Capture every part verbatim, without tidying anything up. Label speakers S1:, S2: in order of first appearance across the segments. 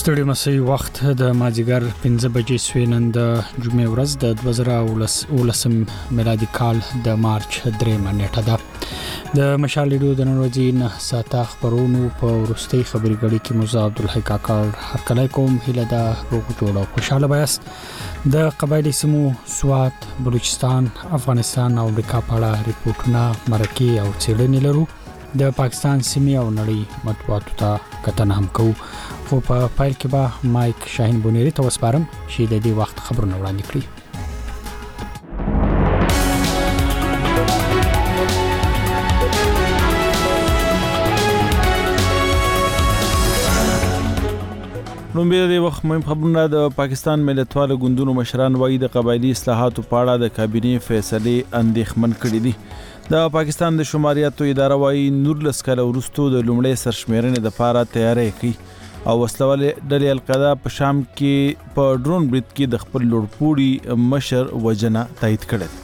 S1: ستړي مسي وخت د مازیګر پنځه بجې سوی نن د جمعې ورځ د دوه زره ولسم میلادي کال د مارچ درېمه نیټه ده. د مشال ریډیو د نن ورځې نه ساته خبرونو په وروستۍ خبري غړي کې موزه عبدالحی کاکړ هرکلی کوم. هیله ده روغ جوړ او خوشاله بایاست. د قبایلی سیمو سوات، بلوچستان، افغانستان او امریکا په اړه ریپورتونه، مرکې او څېړنې لرو. د پاکستان سیمې او نړۍ مطبوعاتو ته کتنه هم کوو. خو په پایل کې به مایک شاهین بونیری ته وسپارم چې د دې وخت خبرونه وړاندې کړي.
S2: لومبي د وخت مهم خبرونه. د پاکستان ملتوال ګوندونو مشران وایي د قبایلی اصلاحاتو په اړه د کابینې فیصلې اندېښمن کړي دي. د پاکستان د شماریاتو اداره وایي نورلس کاله وروسته د لومړۍ سرشمیرنې لپاره تیاری کوي او وسلوالې ډلې القاعده په شام کې په ډرون برید کې د خپل لوړپوړي مشر وجنه تایید کړه.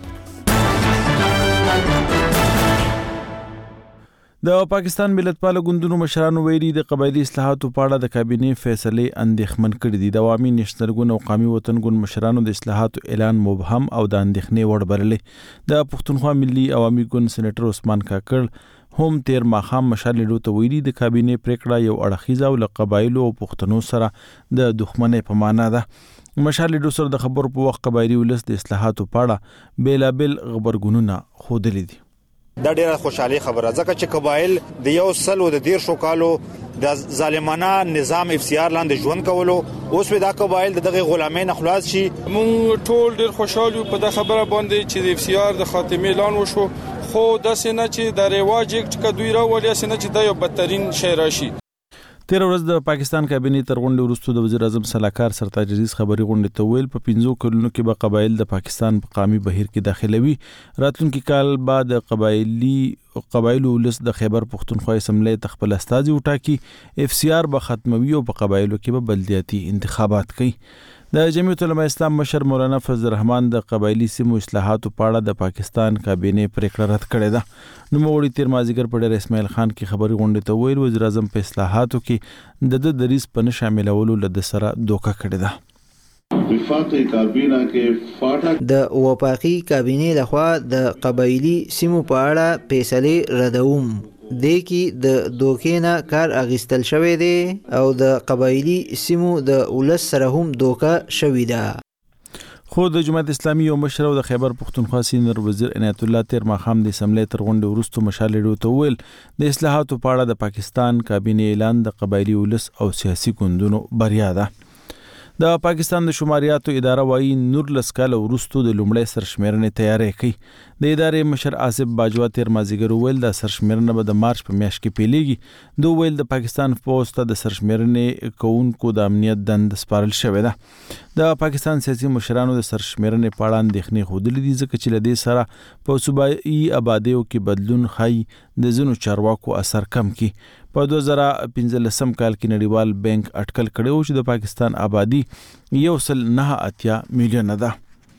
S2: د پاکستان ملتپال ګوندونو مشرانو ویلي د قبایلی اصلاحاتو په اړه د کابینې فیصلې اندېښمن کړي دي. د عوامي نېشنل ګوند او قومي وطن ګوند مشرانو د اصلاحاتو اعلان مبهم او د اندېښنې وړ بللی. د پښتونخوا ملي عوامي ګوند سېنیټر عثمان کاکړ هم تیر ماښام مشال ریډیو ته ویلي د کابینې پریکړه یو اړخیزه او له قبایلو او پښتنو سره د دښمنۍ په معنا ده. مشال ریډیو سره د خبرو په وخت قبایلی ولس د اصلاحاتو په اړه بیلابل خبرګونونه ښودلي دي.
S3: دا ډیره خوشحالي خبره ځکه چې قبایل د یو سل او د ډیر شو کالو د ظالمانه نظام اف سی آر لاندې ژوند کولو، اوس دا قبایل دغه غلامۍ نه خلاص شي.
S4: مونږ ټول ډیر خوشاله په د خبره باندې چې د اف سی آر د خاتمه اعلان وشو، خو د سینه چې د ریواج یک کډوی راولي سینه چې د یو بدترین شی راشي.
S2: تیر ورځ د پاکستان کابینې تر غونډې وروسته د وزیر اعظم صلاحکار سرتاج عزیز خبري غونډې ته ویل په پنځو کلونو کې به قبایل د پاکستان په قومي بهیر کې داخلوي. راتلونکي کال بعد قبایلی قبایلو ولس د خیبر پښتونخوا اسمبلی تخپل استازي وټاکي. اف سی آر به ختموي او په قبایلو کې به بلدیاتي انتخابات کوي. د جمعیت علماء اسلام مشر مولانا فضل الرحمن د قبایلی سیمو اصلاحاتو په اړه د پاکستان کابینې پریکړه رد کړې ده. نوموړي تیر مازیګر په ډېر اسماعیل خان کې خبري غونډې ته ویل وزیر اعظم په اصلاحاتو کې د د دریز په نه شاملولو له سره دوکه کړې ده.
S5: وفاقي کابینه کې فاټک
S6: د وفاقي کابینې لخوا د قبایلی سیمو په اړه فیصله ردوم د کی د دوکینا کار اغستل شوی دی او د قبایلی سیمو د ولس سره هم دوکه شوی ده.
S2: خو د جماعت اسلامي او مشر او د خیبر پښتونخوا سینیئر وزیر عنایت الله تیر ماښام د اسمبلی تر غونډې وروسته مشال ریډیو ته ویل د اصلاحاتو په اړه د پاکستان کابینې اعلان د قبایلی ولس او سیاسي ګوندونو بریا ده. د پاکستان د شماریاتو اداره وایي نورلس کاله وروسته د لومړۍ سرشمیرنې تیاری کوي. د ادارې مشر آصف باجوا تیر مازیګر ویل د سرشمیرنه به د مارچ په میاشت کې پیلېږي. دوی ویل د پاکستان پوسټ ته د سرشمیرنې کوونکو د امنیت دند سپارل شوې ده. د پاکستان سیاسي مشرانو د سرشمیرنې په اړه اندېښنې ښودلې دي ځکه چې له دې سره په صوبایي آبادیو کې بدلون ښایي د ځینو چارواکو اثر کم کړي. په دوه زره پنځلسم کال کې نړیوال بانک اټکل کړی و چې د پاکستان آبادی یو سل نه اتیا میلیونه ده.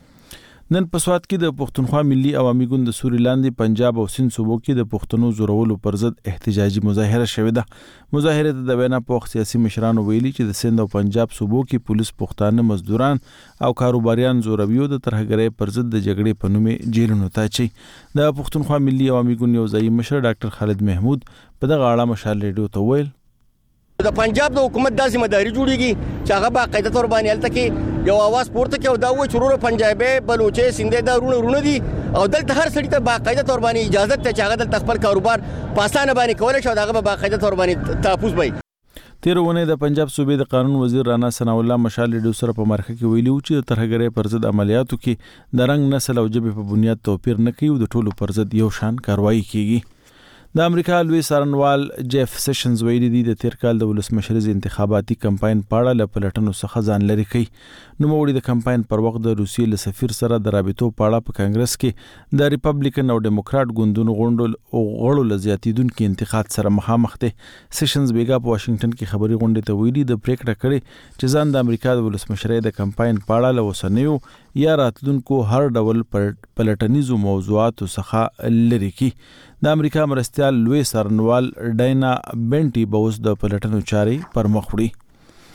S2: نن په سوات کې د پښتونخوا ملي عوامي ګوند د سوري لاندې پنجاب او سند صوبو کې د پښتنو زورولو پر ضد احتجاجي مظاهره شوې ده. مظاهره ته د وینا په سیاسي مشرانو ویلي چې د سند او پنجاب صوبو کې پولیس پښتانه مزدوران او کاروباریان زوروي او د ترهګرۍ پر ضد د جګړې په نوم جیلونو ته چي. د پښتونخوا ملي عوامي ګوند یو ځایي مشر ډاکټر خالد محمود په دغه اړه مشال ریډیو ته ویل
S7: د پنجاب د حکومت د ذمہ داری جوړیږي چې هغه باقاعده تور باندې الته کې یو आवाज پورته کې او دا و چې ورو پنجابي بلوچي سندې دا رونه رونه دي او دلته هر سړی ته باقاعده تور باندې اجازه ته چې هغه د خپل کاروبار پاسانه باندې کولای شي دا هغه باقاعده تور باندې تحفظ وي.
S2: تیر ونه د پنجاب صوبې د قانون وزیر رانا ثنا الله مشال ریډیو سره په مرکه کې ویلي چې د ترهګرۍ پر ضد عملیاتو کې د رنګ نسل او ژبې په بنیاد توپیر نه کوي او د ټولو پر ضد یو شان کاروایی کیږي. د امریکا لوی څارنوال جیف سیشنز ویلي دی د تیر کال د ولسمشریز انتخاباتي کمپاین په اړه له پلټنو څخه ځان لري کوي. نوموړي د کمپاین پر وخت د روسیې له سفیر سره د رابطو په اړه په کانګرس کې د ریپبلیکن او ډیموکرات ګوندونو غونډو غړو له زیاتیدونکو انتقاد سره مخامخ دي. سیشنز بیګا په واشنگټن کې خبري غونډې ته ویلي د پریکړه کړې چې ځان د امریکا د ولسمشرۍ د کمپاین په اړه له وسنیو یا راتلونکو هر ډول پلټنیزو موضوعاتو څخه لري کی. د امریکا مرستيال لوی څارنوال ډاینا بنټي به اوس د پلټنو چاري پر مخ وړي.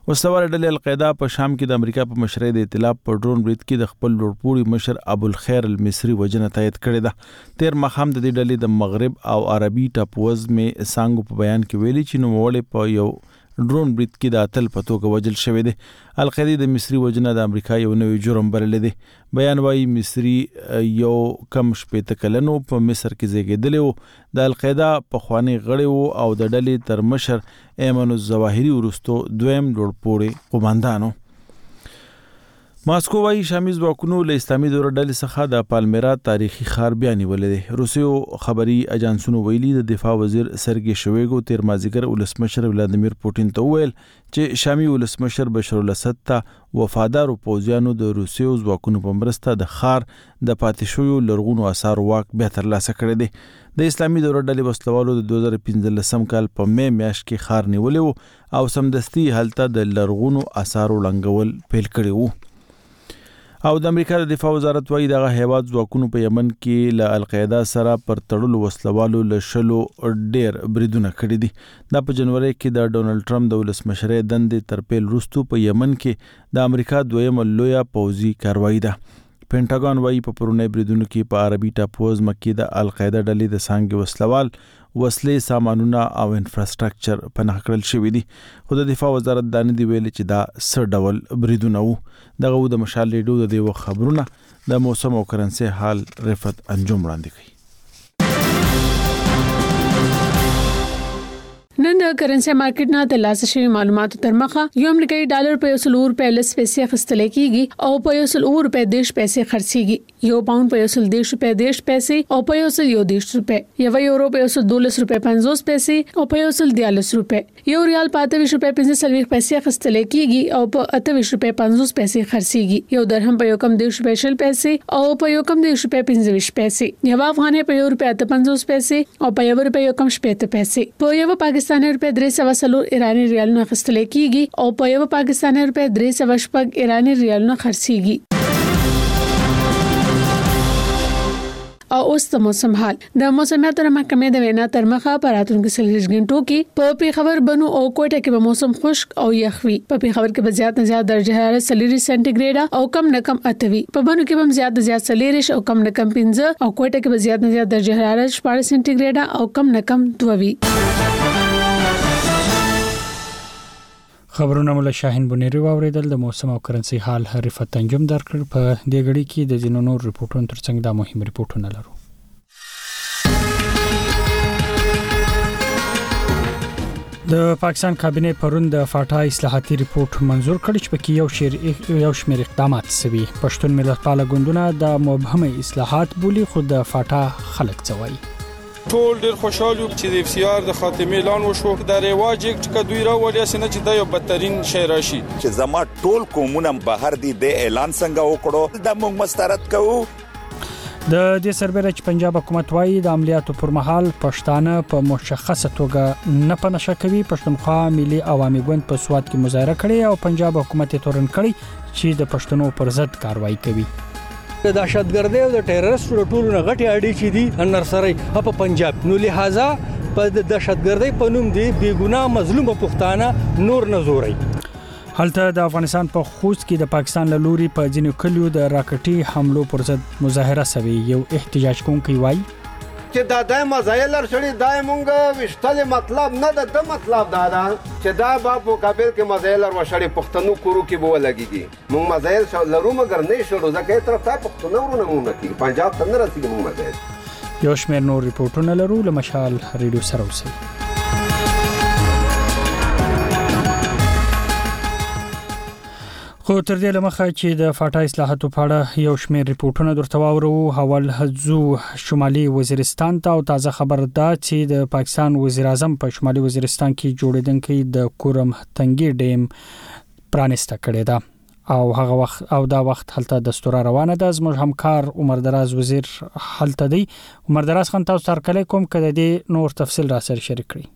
S2: وسلوال ډلې القاعده په شام کې د امریکا په مشرۍ د ائتلاف په ډرون برید کې د خپل لوړپوړي مشر ابوالخیر المصری وجنه تایید کړې ده. تیر مخام د دې ډلې د مغرب او عربي ټاپووزمې سانګو په بیان کې ویلي چې نوموړی په یو ډرون برید کې د اتل په توګه وژل شوی دی. القاعده د مصری وجنه د امریکا یو نوی جرم بللی دی. بیان وايي مصری یو کم شپېته کلنو په مصر کې زیږېدلی و. د القاعده پخوانی غړی و او د ډلې تر مشر ایمن الظواهري وروستو دویم لوړپوړی قوماندان و. ماسکو وايي شامي ځواکونو له اسلامي دولت ډلې څخه د پالمیرا تاریخي ښار بیا نیولی دی. روسیو خبري اجانسونو ویلي د دفاع وزیر سرګي شویګو تیر مازدیګر ولسمشر ولادیمیر پوټین ته وویل چې شامي ولسمشر بشار الاسد ته وفادارو پوځیانو د روسیو ځواکونو په مرسته د ښار د پاتې شویو لرغونو آثارو واک بیا ترلاسه کړی دی. د اسلامي دولت ډلې وسلوالو د دوه زره پنځلسم کال په مې میاشت کې ښار نیولی و او سمدستي هلته د لرغونو آثارو ړنګول پیل کړي وو. او د امریکا د دفاع وزارت وايي دغه هیواد ځواکونو په یمن کې له القاعده سره پر تړلو وسلوالو له شلو ډیر بریدونه کړي دي. دا په جنوري کې د ډونالد ټرمپ د ولسمشرۍ دندې تر پیل وروسته په یمن کې د امریکا دویمه لویه پوځي کاروایی ده. پینټاګون وايي په پرونی بریدونو کې په عربي ټاپووزمه کې د القاعده ډلې د څانګې وسلوال وسلې سامانونه او انفراستراکچر پناه کړل شوي دي. خو د دفاع وزارت دا نه دی ویلي چې دا څه ډول بریدونه وو. دغه و د مشال ریډیو د دې وخت خبرونه د موسم او کرنسي حال رفت انجم وړاندې کوي.
S8: نن د کرنسي مارکیټ نه د لاسه شوی معلوماتو تر مخه یو امریکایي ډالر په یو سل روپۍ لس پیسې اخیستل کېږي او په یو سل روپۍ دیش پیسې خرڅيږي. یو پاوند په یو سل دیش روپۍ دیش پیسې او په یو سل یو دیش روپۍ. یو یورو په یو سل دولس روپۍ پنځوس پیسې او په یو سل دیالس روپۍ. یو ریال په اته ویشت روپۍ پنځه سلويخ پیسې اخیستل کېږي او په اته ویشت روپۍ پنځوس پیسې خرڅيږي. یو درهم په یو کم دیش روپۍ شل پیسې او په یو کم دیش روپۍ پنځه ویشت پیسې. یو افغانۍ په یو روپۍ اته پنځوس پیسې او په یو روپۍ یو کم شپږ پیسې. په یو پاکستاني روپۍ درې سوه څلور ایرانی ریالونه اخیستل کېږي او په یو پاکستاني روپۍ درې سوه شپږ ایرانی ریالونه خرڅيږي. او اوس د موسم حال. د موسمیاتو محکمې د وینا تر مخه په راتلونکو څلوېښت غنټو کې په پیښور بنو او کوټه کې به موسم خشک او یخ وي. په پیښور کې به زیات نه زیات درجه حرارت څلور سانتي او کم نه کم اته وي. په بنو کې به زیات نه زیات څلور او کم نه کم پنځه او کوټه کې به زیات نه زیات درجه حرارت شپږ سانتي او کم نه کم دوه وي.
S1: خبرونه مولا شاهین بنيري واوریدل. د موسم او کرنسي حال رفت انجم درکړ. په دې غړي کې د جنونو ریپورتونو ترڅنګ د مهم ریپورتونه لرو. د پاکستان کابینه پرون د فاټا اصلاحاتي ریپورت منزور کړ چې پکې یو شیر یو شمېر اقدامات سوي. پښتون ملتپاله ګوندونه د مبهمه اصلاحات بولی خو د فاټا خلک څوي.
S4: ټول ډیر خوشاله یو چې د اف سی آر د خاتمه اعلان وشو. د ریواج یک چې دوی راولي اسنه چې د یو بدترین شی راشي
S9: چې زما ټول قومونه بهر دي د اعلان څنګه وکړو د موږ مسترد کوو.
S1: د دې سربېره چې پنجاب حکومت وايي د عملیاتو پر مهال پښتانه په مشخصه توګه نه پنځه کوي. پښتونخوا ملي عوامي ګوند په سواد کې مظاهره کړې او پنجاب حکومت یې تورن کړی چې د پښتنو پر ضد کاروایی کوي.
S10: د دهشتګردۍ او د ټیرریسټو ټولو نه غټي اړې چې دي نرسري په پنجاب نو لہذا په د دهشتګردۍ په نوم دي بیګناه مظلوم پښتانه نور نه زوري.
S1: هلته د افغانستان په خوست کې د پاکستان له لوري په ځینو کلیو د راکټي حملو پر ضد مظاهره سوي. یو احتجاج کوونکی وایي
S11: چې دا د مزایل لرشړي دای مونږ وشتل مطلب نه ده. د مطلب دا ده چې دا په مقابل کې مزایل ورشړي پښتنو کورو کې به ولګيږي. مونږ مزایل لرو مګر نه شړو ځکه طرف ته پښتنو ورونه مونږ کې پنجاب ته نه رسیږي مونږ مزایل.
S1: یو شمېر نور ریپورتونه لرو. له مشال ریډیو سره اوسئ. خو تر دې لمخه چې د فاټا اصلاحاتو په اړه یو شمېر ریپورتونه درته واورو. حوال حزو شمالي وزیرستان ته او تازه خبر ده چې د پاکستان وزیر اعظم په شمالي وزیرستان کې جوړیدونکي د کورم تنګي ډیم پرانسته کړی ده او هغه وخت او دا وخت هلته دستور روانه ده. زموږ همکار عمر دراز وزیر هلته دی. عمر دراز خان تاسو سره کله کوم کده دي نور تفصیل را سره شریک کړئ.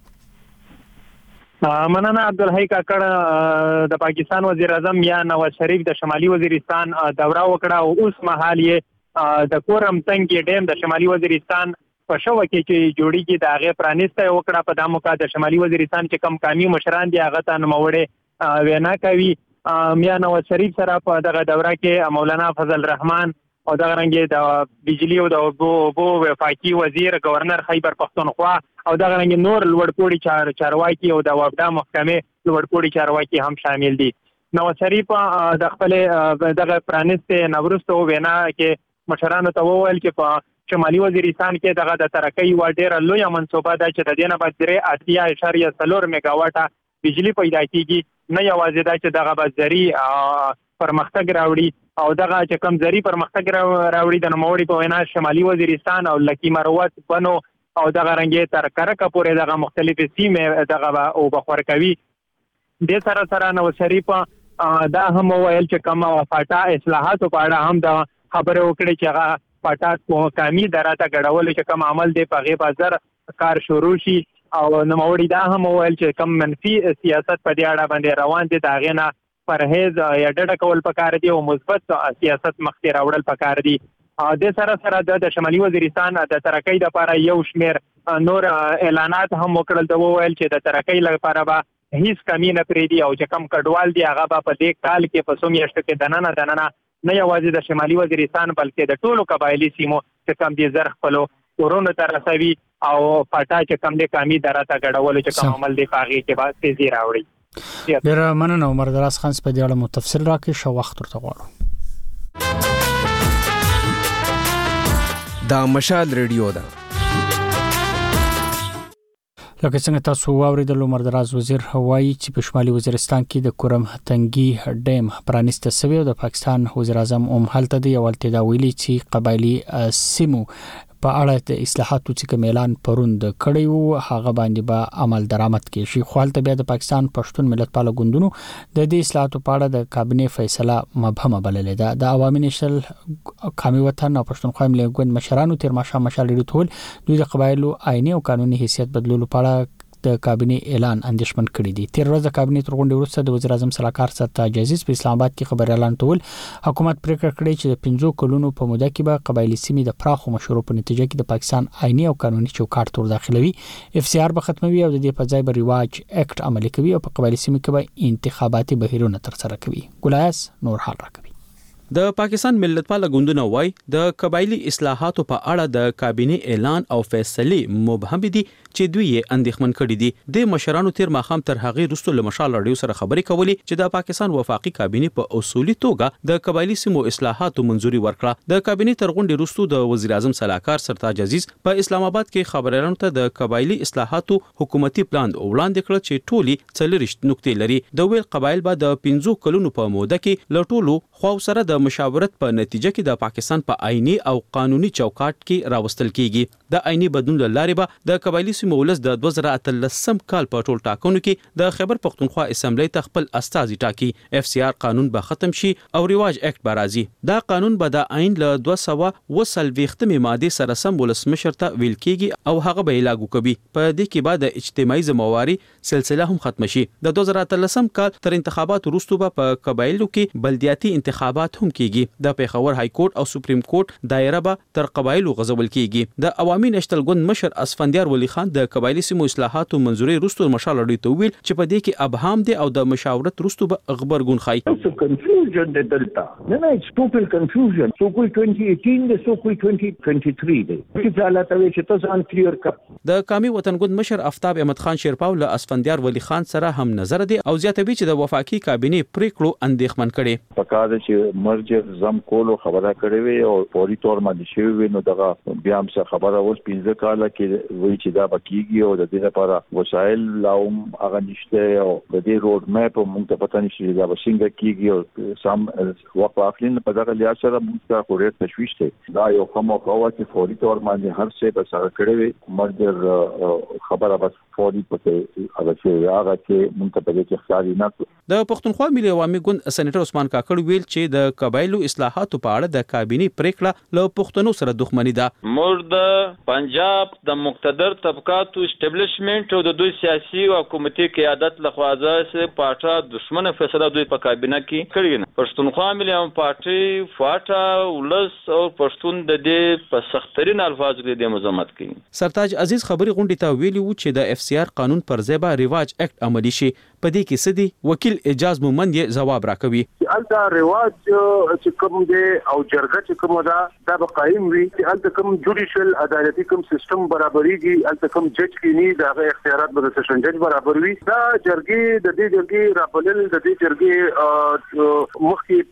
S12: مننه عبدالحی کاکړ. د پاکستان وزیر اعظم یا نواز شریف د شمالي وزیرستان دوره وکړه او اوس مهال یې د کورم تنګي ډیم د شمالي وزیرستان په شوه کې چې جوړیږي د هغه پرانیسته وکړه. په دامو کې د شمالي وزیرستان چې کم قومي مشران دي هغه ته نوموړي وینا کوي. میا نواز شریف سره په دغه دوره کې مولانا فضل الرحمن او دغه رنګ د بجلی او د اوبو وفاقي وزیر گورنر خیبر پختونخوا او دغه رنګ نور لوړپوړي چار چارواکي او د وابدا محکمې لوړپوړي چارواکي هم شامل دي. نواز شریف د خپل دغه پرانیست نوروز وینا کې مشرانو ته وویل چې په شمالي وزیرستان کې دغه د ترقۍ و ډیره لویه منصوبه ده چې د دې نه بعد درې اتیا اشاریه څلور میگاواټه بجلی پیدا کیږي. نه یوازې دا چې دغه بزري پرمختګ راوړي او دغه چې کم زری پرمختګ راوړي د نوموړي په وینا شمالي وزیرستان او لکی مروت بنو او دغه رنګ تر کرکه پورې دغه مختلفې سیمې دغه او بخور کوي. د سره سره نو شریف دا هم ویل چې کوم فاټا اصلاحاتو په اړه هم د خبره وکړي چې هغه فاټا په قومي دراته غړول چې کوم عمل دی په غي بازار کار شروع شي او نوموړي دا هم ویل چې کوم منفي سیاست په دې اړه باندې روان دي دا غینه پرهیز یا ډډه کول پکار دي او مثبت سیاست مخته راوړل پکار دي. د سره سره د شمالي وزیرستان د ترقۍ لپاره یو شمیر نور اعلانات هم وکړل. دا ویل چې د ترقۍ لپاره به هیڅ کمی نه پریدي او چې کم کډوال دي هغه په دې کال کې په سومیشت کې دننه دننه نه یوازې د شمالي وزیرستان بلکې د ټولو قبایلی سیمو چې کم دي زر خپلو ورونو ته رسوي او پټا چې کم دي کمی دراته غړول چې کوم عمل دی هغه کې به تیزی راوړي.
S1: ډیر مننه عمر دراز خان په دې اړه مو تفصیل راکړي شو وخت ورته غواړم.
S13: دا مشال ریډیو ده.
S1: لکه څنګه تاسو واوریدل عمر دراز وزیر هوایی چې په شمالي وزیرستان کې د کورم تنګي ډیم پرانیسته شوی او د پاکستان وزیر اعظم هم هلته دی او ولته دا ویلي چې قبایلی سیمو په اړه د اصلاحاتو چې اعلان پروند کړی وو هغه باندې به عمل درآمد کې شي. خو هلته بیا د پاکستان پښتون ملت پال غوندونو د دې اصلاحاتو په اړه د کابینه فیصله مبهمه بللې ده. د عوامي نشل قومي وطن او پښتونخوا ملي ګوند مشرانو تیر ماښام مشال لري ټول دوی د قبایلو آئینی او قانوني حیثیت بدلولو په اړه د کابینه اعلان اندیشمن کړی دی. تیر ورځ د کابینه تر غونډې وروسته د وزیر اعظم سلاکار سرتاج عزیز په اسلام آباد کې خبر اعلان کول حکومت پریکړه کړې چې د پنځو کلونو په موده کې به قبایلی سیمې د پراخو مشورو په نتیجه کې د پاکستان آئینی او قانوني چوکاټ تور داخلوي اف سی آر به ختموي او د دې په ځای به ریواج اکټ عملي کوي او په قبایلی سیمې کې به انتخاباتي بهیرونه ترسره کوي. ګلایس نور حال راکوي.
S14: د پاکستان ملتپال غوندونه وای د قبایلی اصلاحاتو په اړه د کابینه اعلان او فیصله مبهم دي چې دوی یې اندېښمن کړي دي. د مشرانو تیر ماخام تر هغه رستو له مشال رادیو سره خبرې کولې چې د پاکستان وفاقي کابینه په اصولي توګه د قبایلی سیمو اصلاحاتو منځوري ورکړه. د کابینه تر غونډې رستو د وزیر اعظم سلاکار سرتاج عزیز په اسلام آباد کې خبريالانو ته د قبایلی اصلاحاتو حکومتي پلان وړاندې کړ چې ټولي څلریشت نقطې لري. د ویل قبایل به د پنځو کلونو په موده کې لټولو خو سره د مشاورت په نتیجه کې د پاکستان په آئینی او قانوني چوکاټ کې راوستل کیږي. د آئینی بدلون لارې به د قبایلی سیمو ولس د دوه زره اتلسم کال په ټول ټاکنو کې د خیبر پختونخوا اسمبلی ته خپل استازي ټاکي. اف سی آر قانون به ختم شي او ریواج اکټ به راځي. دا قانون به د آئین له دوه سوه اوه څلوېښتمې ماده سره سم ولسمشر ته ویل کیږي او هغه به لاګو کوي. په دې کې به د اجتماعي ذمہواری سلسله هم ختم شي. د دوه زره اتلسم کال تر انتخاباتو وروسته به په قبایلو کې بلدیاتي انتخابات هم کیږي. د پیښور های کورټ او سپریم کورټ دایره به تر قبایلو غزول کیږي. د عوامي نشتل ګوند مشر اسفندیار ولی خان د قبایلی سیمو اصلاحاتو منځوري وروسته مشال لري ته ویل چې په دې کې ابهام دي او د مشاورت وروسته به خبر ګون خای.
S15: confusion د دلتا نه نه it's total confusion. سو کوئی twenty eighteen د سو کوئی twenty twenty-three دی. چې حالات وي چې تاسو ان کلیر کړ.
S14: د قومي وطن ګوند مشر افتاب احمد خان شیرپاو له اسفندیار ولی خان سره هم نظر دي او زیاتوي چې د وفاقي کابینه پریکړو اندېښمن کړي.
S16: پکاره چې مرجر زم کولو خبره کړې وي او فوري تور باندې شوی وي نو دغه بیا هم څه خبره اوس پنځه کاله کې وایي چې دا بکیږي او د دې لپاره وسایل لاوم هغه نشته او د دې روډ میپ مونږ ته پته نشي دا څنګه کیږي او سم وقف اخلین په دغه لحاظ سره موږ ته خوري تشويش دی. دا یو کومه قوه چې فوري تور باندې هر څه به سره کړی وي مرجر خبره بس فوري پته هغه چې هغه چې موږ ته په دې کې ښکاري نه.
S14: د پښتونخوا ملي عوامي ګوند سېنیټر عثمان کاکړ ویل چې د قبایلو اصلاحاتو په اړه د کابینه پریکړه له پښتنو سره دښمنی ده.
S17: موږ د پنجاب د مقتدر طبقاتو اسټابلیشمنت او د دوی سیاسي او حکومتي قیادت له خوازه سره پاټه دښمنه فیصله دوی په کابینه کې کړې نه. پښتونخوا ملي عوامي پارټي فاټا ولس او پښتون د دې په سخترین الفاظ کې د مزاحمت کوي.
S14: سرتاج عزیز خبري غونډې ته ویلي و چې د اف سی آر قانون پر ځای به ریواج اکټ عملی شي. په دې کې سدي وکیل اجاز مومند یې جواب راکوي.
S13: الته رواج چې کوم دی او جرګه چې کوم دا دا به قائم وي چې الته کوم جوډیشل عدالتي کوم سیستم برابرېږي الته کوم جج کینی دا اختیارات به د سیشن جج برابر وي. دا جرګې د دې جرګې رابلل د دې جرګې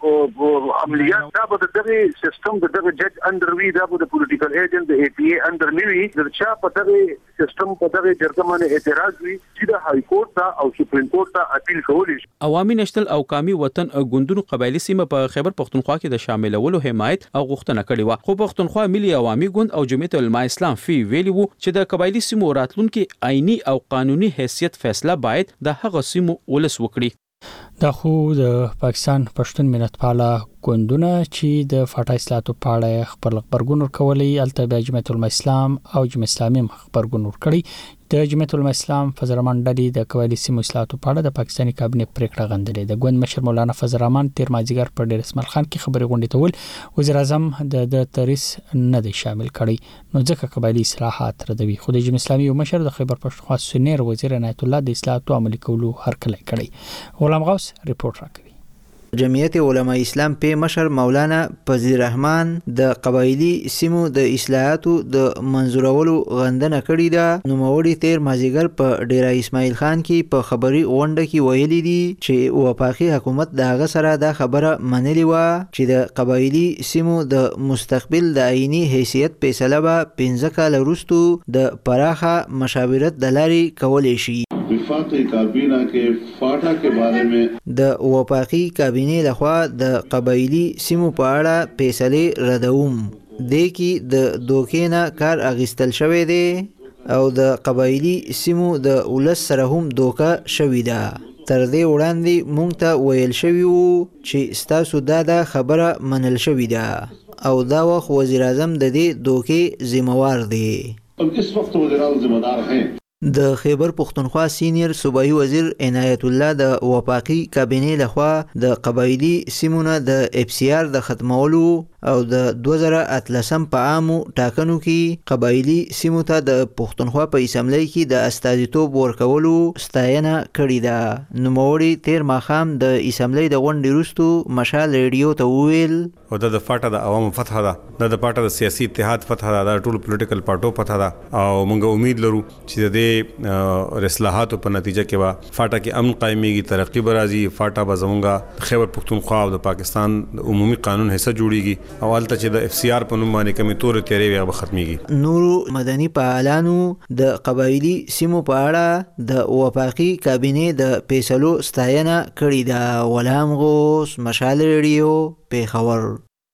S13: مخکې عملیات دا به دغه سیستم د دغه جج اندر وي دا به د پولیټیکل ایجنټ د ای پی ای اندر نیوي د چا په دغه سیستم په دغه جرګه باندې اعتراض وي چې د های کورټ ته او سپریم کورټ ته اپیل کولی شي.
S14: عوامي نشتل او قومي وطن ګوندونو قبایلی سیمه په خیبر پختونخوا کې د شاملولو حمایت او غوښتنه کړې و، خو پختونخوا ملي عوامي ګوند او جمعیت العلماء اسلام فی ویلی وو چې د قبایلی سیمو راتلونکي آئینی او قانوني حیثیت فیصله باید د هغه سیمو ولس وکړي.
S1: دا خو د پاکستان پښتون ملتپاله ګوندونه چې د فاټا اصلاحاتو په اړه خپل خبرګون ورکولې الته بیا جمعیت العلماء اسلام او جمعیت اسلامي خبرګون ورکړي. د جمعیت العلماء اسلام فضل الرحمن ډلې د قبایلی سیمو اصلاحاتو په اړه د پاکستاني کابینه پریکړه غندلې. د ګوند مشر مولانا فضل الرحمن تیر مازیګر پر ډیر اسماعیل خان کې خبرې غونډې ته ول وزیر اعظم د د تریس نه دی شامل کړي نو ځکه قبایلی اصلاحات ردوي. خو د جمعیت اسلامي یو مشر د خیبر پښتونخوا سینیر وزیر عنایت الله د اصلاحاتو عملي کولو هرکلی کړي. غلام غوث رپورټ راکوي.
S6: جمعیت علماء اسلام په مشر مولانا فضل الرحمن د قبایلی سیمو د اصلاحاتو د منظورولو غندنه کړې ده. نوموړي تیر مازیګر په ډیره اسماعیل خان کې په خبري غونډه کې ویلي دي چې وفاقي حکومت د هغه سره دا خبره منلې و چې د قبایلی سیمو د مستقبل د آئینی حیثیت فیصله به پنځه کال وروسته د پراخه مشاورت د لارې کولی شي.
S5: وفاقی کابینه کې فاټا کې باره میں
S6: د وفاقي کابینې لخوا د قبایلی سیمو په اړه فیصله ردوم د کی د دوکینه کار اغستل شوی دی او د قبایلی سیمو د ولس سره هم دوکه شوی ده. تر دې وړاندې مونږ ته ویل شوی وو چې ستاسو دا د خبره منل شوی ده او دا وخت وزیر اعظم د دې دوکې ذمہوار دی.
S5: اب اس وقت وزیر اعظم ذمہ دار ہیں.
S6: د خیبر پختونخوا سینیر صوبایي وزیر عنایت الله د وفاقي کابینې لخوا د قبایلی سیمونه د اف سی آر د ختمولو او د دوه زره اتلسم په عامو ټاکنو کې قبایلی سیمو ته د پختونخوا په اسمبلی کې د استازیتوب ورکولو ستاینه کړې ده. نوموړي تیر ماښام د اسمبلی د غونډې وروسته مشال ریډیو ته وویل
S18: او د فاټا د عوامو فتح ده، د فاټا د سیاسي اتحاد فتح ده، د ټول پولیټیکل پارټو فتح ده او موږ امید لرو چې د اصلاحاتو په نتیجه کې وا فاټا کې امن قائميږي، ترقی برازي، فاټا به زمونږه خیبر پختونخوا او د پاکستان عمومي قانون حصہ جوړیږي او الته چې د اف سی آر په نوم باندې کمی تور تیرې به ختميږي.
S6: نور مدني فعالانو د قبایلی سیمو په اړه د وفاقي کابینې د فیصلو ستاینه کړې ده. غلام غوث، مشال ریډیو، پیښور.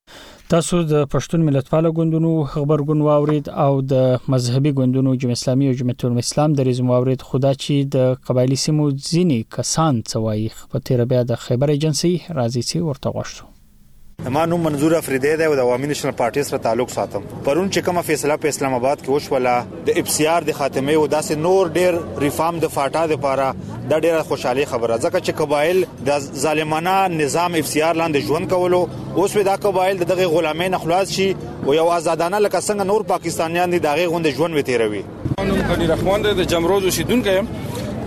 S1: تاسو د پښتون ملتپاله ګوندونو خبرګون واورید او د مذهبي ګوندونو جمعیت اسلامي او جمعیت العلماء اسلام د ریزم واورید. خدا چې د قبایلی سیمو ځینې کسان څوایي په تیر بیا د خیبر ایجنسی راځي چې ورته غوښتو.
S3: ما نوم منظور افریدی دی او د عوامي نېشنل پارټي سره تعلق ساتم. پرون چې کومه فیصله په اسلام آباد کې وشوله د اف سی آر د خاتمه او داسې نور ډیر ریفارم د فاټا لپاره دا ډیره خوشحالي خبره ځکه چې قبایل د ظالمانه نظام اف سی آر لاندې ژوند کولو اوس ودا قبایل دغه غلامۍ نه خلاص شي او یو آزادانه لکه څنګه نور پاکستانیان دي دغه غوند ژوند وتیروي.
S4: نوم غنی رحمان د جمروز اوسیدونکو یم.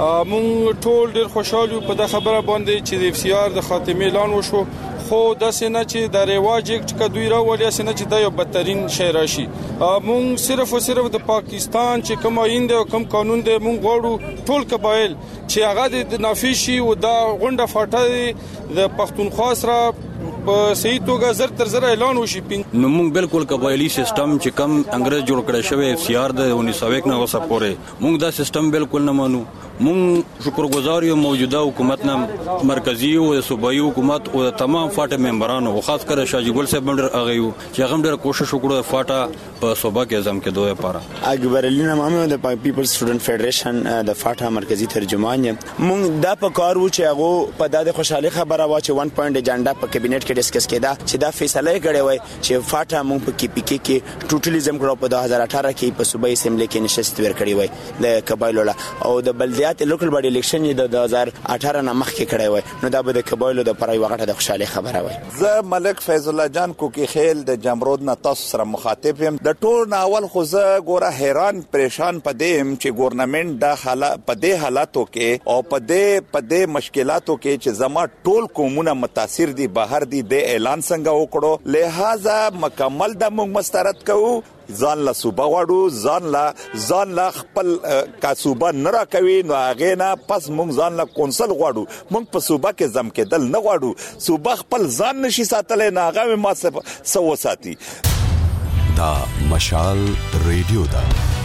S4: مونږ ټول ډیر خوشاله په د خبره باندې چې د اف سی آر د خاتمه اعلان وشو، خو د سینه چې د ریواج یک کدوې راولیا سینه چې دا یو بدترین شی راشي. مونږ صرف او صرف د پاکستان چې کوم آئین دی او کوم قانون دی مونږ غواړو ټول قبایل چې هغه د نافذ شي او دا غونډه فاټه د پښتونخوا سره په صحیح توګه زر تر زر اعلان وشي.
S19: نو موږ بالکل قبایلی سیستم چې کم انګريز جوړ کړی شوی اف سی آر د انیس سو یک نه وسه پورې موږ دا سیستم بالکل نه مانو. موږ شکرګزار یو موجوده حکومت نه، مرکزی او صوبایي حکومت او تمام فاټه ممبرانو او خاص کر شاجي ګل صاحب باندې اغیو چې هغه ډېر کوشش وکړو فاټه په صوبا کې ځم کې دوه لپاره.
S20: اکبر علي نامه د پیپلز سټوډنټ فدریشن د فاټه مرکزی ترجمان یم. موږ دا په کار و چې هغه په دغه خوشحالي خبره وا چې ون پوینټ ایجنډا په کابینټ کې ډیسکس کېده چې دا فیصله کړې وای چې فاټا مونږ په کې پی کې کې ټوټلیزم کړو په دوه هزار اټھارہ کې په صوبایي اسمبلی کې نشست ورکړی وای د قبایلو او د بلدیات لوکل باډي الیکشن د دوه هزار اټھارہ نه مخکې کړی وای نو دا به د قبایلو د پرای وغټه د خوشاله خبره وای.
S9: زه ملک فیض الله جان کوکی خیل د جمرود نه تاسو سره مخاطب یم. د ټول ناول خو زه ګوره حیران پریشان پدیم چې ګورنمنت د حالات په دې حالاتو کې او په دې په دې مشکلاتو کې چې زما ټول قومونه متاثر دي بهر دي د اعلان څنګه وکړو لہذا مکمل د موږ مسترد کوو ځان لا صوبه واړو ځان لا ځان لا خپل کا صوبه نه راکوي نو هغه نه پس موږ ځان لا کونسل غواړو موږ په صوبه کې زم کېدل نه غواړو صوبه خپل ځان نشي ساتلای نه هغه ما سو ساتي.
S21: دا مشال ریډیو دا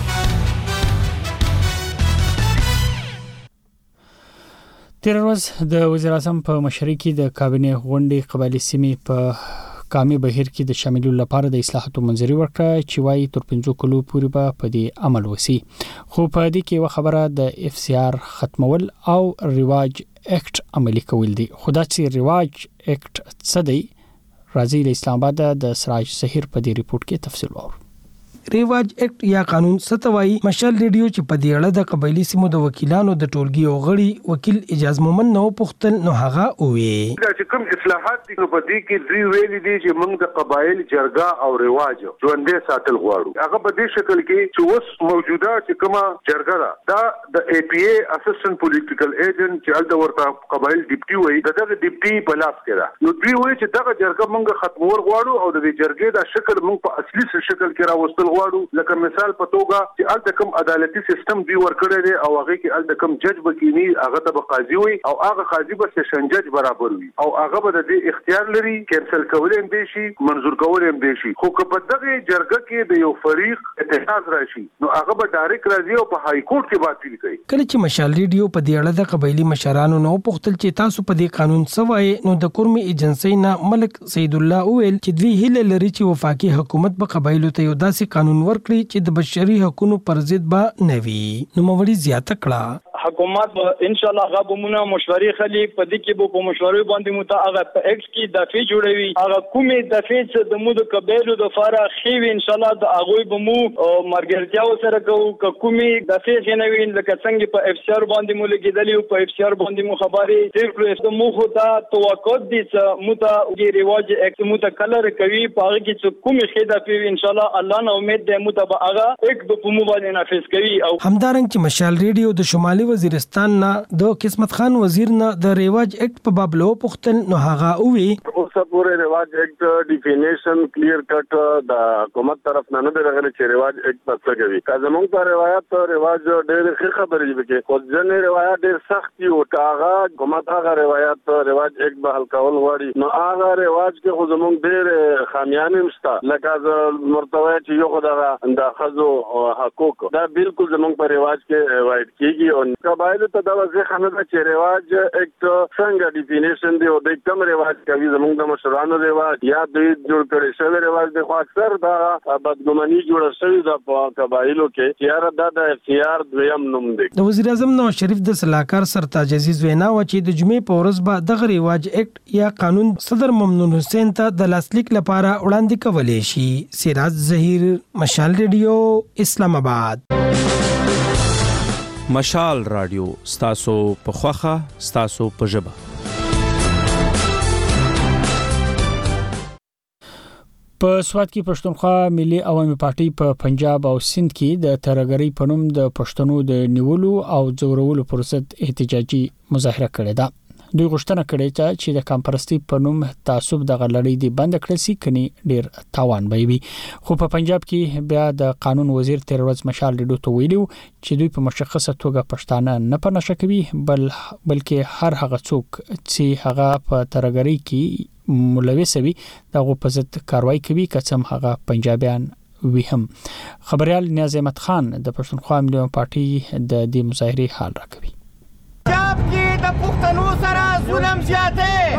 S1: تیر ورځ د وزیر اعظم په مشرۍ کې د کابینې غونډې قبایلی سیمې په کامي بهیر کې د شاملولو لپاره د اصلاحاتو منځري ورکړه چې وايي تر پنځه کلو پورې به په دې عمل وسی. خو په دې کې یو خبره د اف سی آر ختمول او ریواج اکټ عملي کول دي. خدا چې ریواج اکټ څه دی راځي د اسلام آباد د سراج سحر په دې ریپورت کې تفصیل ورو.
S22: ریواج اکټ یا قانون ستوي مشال ریډیو چې په دې اړه د قبایلی سیمو د وکیلانو د ټولګي او غړي وکیل اجاز مومن نو پختل نو هغه وې
S13: دا چې کوم اصلاحات دي په دې کې دوی ویلي دي چې موږ د قبایل جرګه او ریواج ژوندې ساتل غواړو. هغه په دې شکل کې چې اوس موجوده چې کومه جرګه ده دا د ای پی ای اسسټنټ پولیټیکل ایجنټ چې الته ورته قبایل ډیپټي وایي دغه ډیپټي په لاس کې ده نو دوی وایي چې دغه جرګه موږ ختمول غواړو او د جرګې د شکل موږ په اصلي شکل کې راوستل غواړو. لکه مثال په توګه چې الته کوم عدالتي سیستم دی ورکړی دی او هغه کې الته کوم جج بکینی هغه ته قاضي وي او هغه قاضي به سیشن جج برابر وي او هغه به د دې اختیار لري کینسل کول هم دی شي منظور کول هم دی شي. خو که په دغه جرګه کې د یو فریق اتحاد راشي نو هغه به ډایرکټ راځي او په های کورټ کې باطل کوي.
S22: کله چې مشال ریډیو په دې اړه د قبایلی مشرانو نو پختل چې تاسو په دې قانون سوای نو د کورمي ایجنسی نه ملک سید الله ویل چې دوی هله لري چې وفاقي حکومت په قبایلو ته یو داسې قانون ورکړي چې د بشري حقوقو پر ضد به نوي. نو موري زیاته کړه
S23: حکومت ان شاء الله غوښمنه مشورې خلی په دې کې به په مشورې باندې مت هغه په ایکس کې دفعه جوړوي هغه کومې دفعه د مو د قبایلو د فاره خو ان شاء الله د هغه به مو مرګرتیا سره کوو کومې دفعه نه وین لکه څنګه په اف سی آر باندې مو لګیدلی او په اف سی آر باندې مو خبرې تیر کړې د مو خو دا توقع دي چې مو ته د ریواج ایکس مو ته کلر کوي په هغه کې کومې خې دفعه ان شاء الله الله نه امید ده مو ته هغه ایک په مو باندې نافذ کوي. او
S22: همدارنګ چې مشال ریډیو د شمالي وزیرستان نه د قسمت خان وزیر نه د ریواج اکټ په باب لو پختل نو هغه وی
S13: اوس پورې ریواج اکټ ډیفینیشن کلیر کټ د حکومت طرف نه نه درغلي چې ریواج اکټ پڅ کوي که زمونږ په روایت ریواج ډېر ښه خبرې دي کې خو ځنې روایت ډېر سخت یو هغه حکومت هغه روایت ریواج اکټ به حل کول غواړي نو هغه ریواج کې خو زمونږ ډېر خامیان مشته لکه مرتوی چې یو خدای د خزو حقوق دا بالکل زمونږ په ریواج کې وایي کیږي او قبایل ته دا ځکه نه چې ریواج اکټ څنګه ډیفینیشن دی او د کوم ریواج کوي زمونږ د مشرانو ریواج یا د جوړ کړي شوی ریواج د خو اکثر دا بدګماني جوړ شوی د قبایلو کې چې یاره دا د اختیار دویم نوم دی.
S22: د وزیر اعظم نواز شریف د صلاحکار سرتاج عزیز وینا و چې د جمعې په ورځ به دغه ریواج اکټ یا قانون صدر ممنون حسین ته د لاسلیک لپاره وړاندې کولای شي. سراج ظهیر مشال ریډیو اسلام آباد.
S2: مشال رادیو ستاسو په خوخه ستاسو په ژبه.
S1: په سواد کې پښتونخوا ملي عوامي پارټي په پنجاب او سند کې د ترګری پنوم د پښتنو د نیولو او زورولو پرست احتجاجي مظاهره کړې ده. دوی غوښتنه کړې چې د کمپرستی په نوم تعصب د غلړې دی بند کړل سي کني ډیر تاوان به وي. خو په پنجاب کې بیا د قانون وزیر تیر ورځ مشال ریډیو ته ویلو چې دوی په مشخصه توګه پښتانه نه پنځه کوي بل بلکې هر هغه څوک چې هغه په ترګری کې ملوث وي دغه په ضد کاروایی کوي کڅم هغه پنجابیان وی هم. خبريال نیاز احمد خان د پښتونخوا ملي پارټي د دې مظاهره حال راکوي.
S24: پنجاب کې د پښتنو سره
S7: ظلم زیاته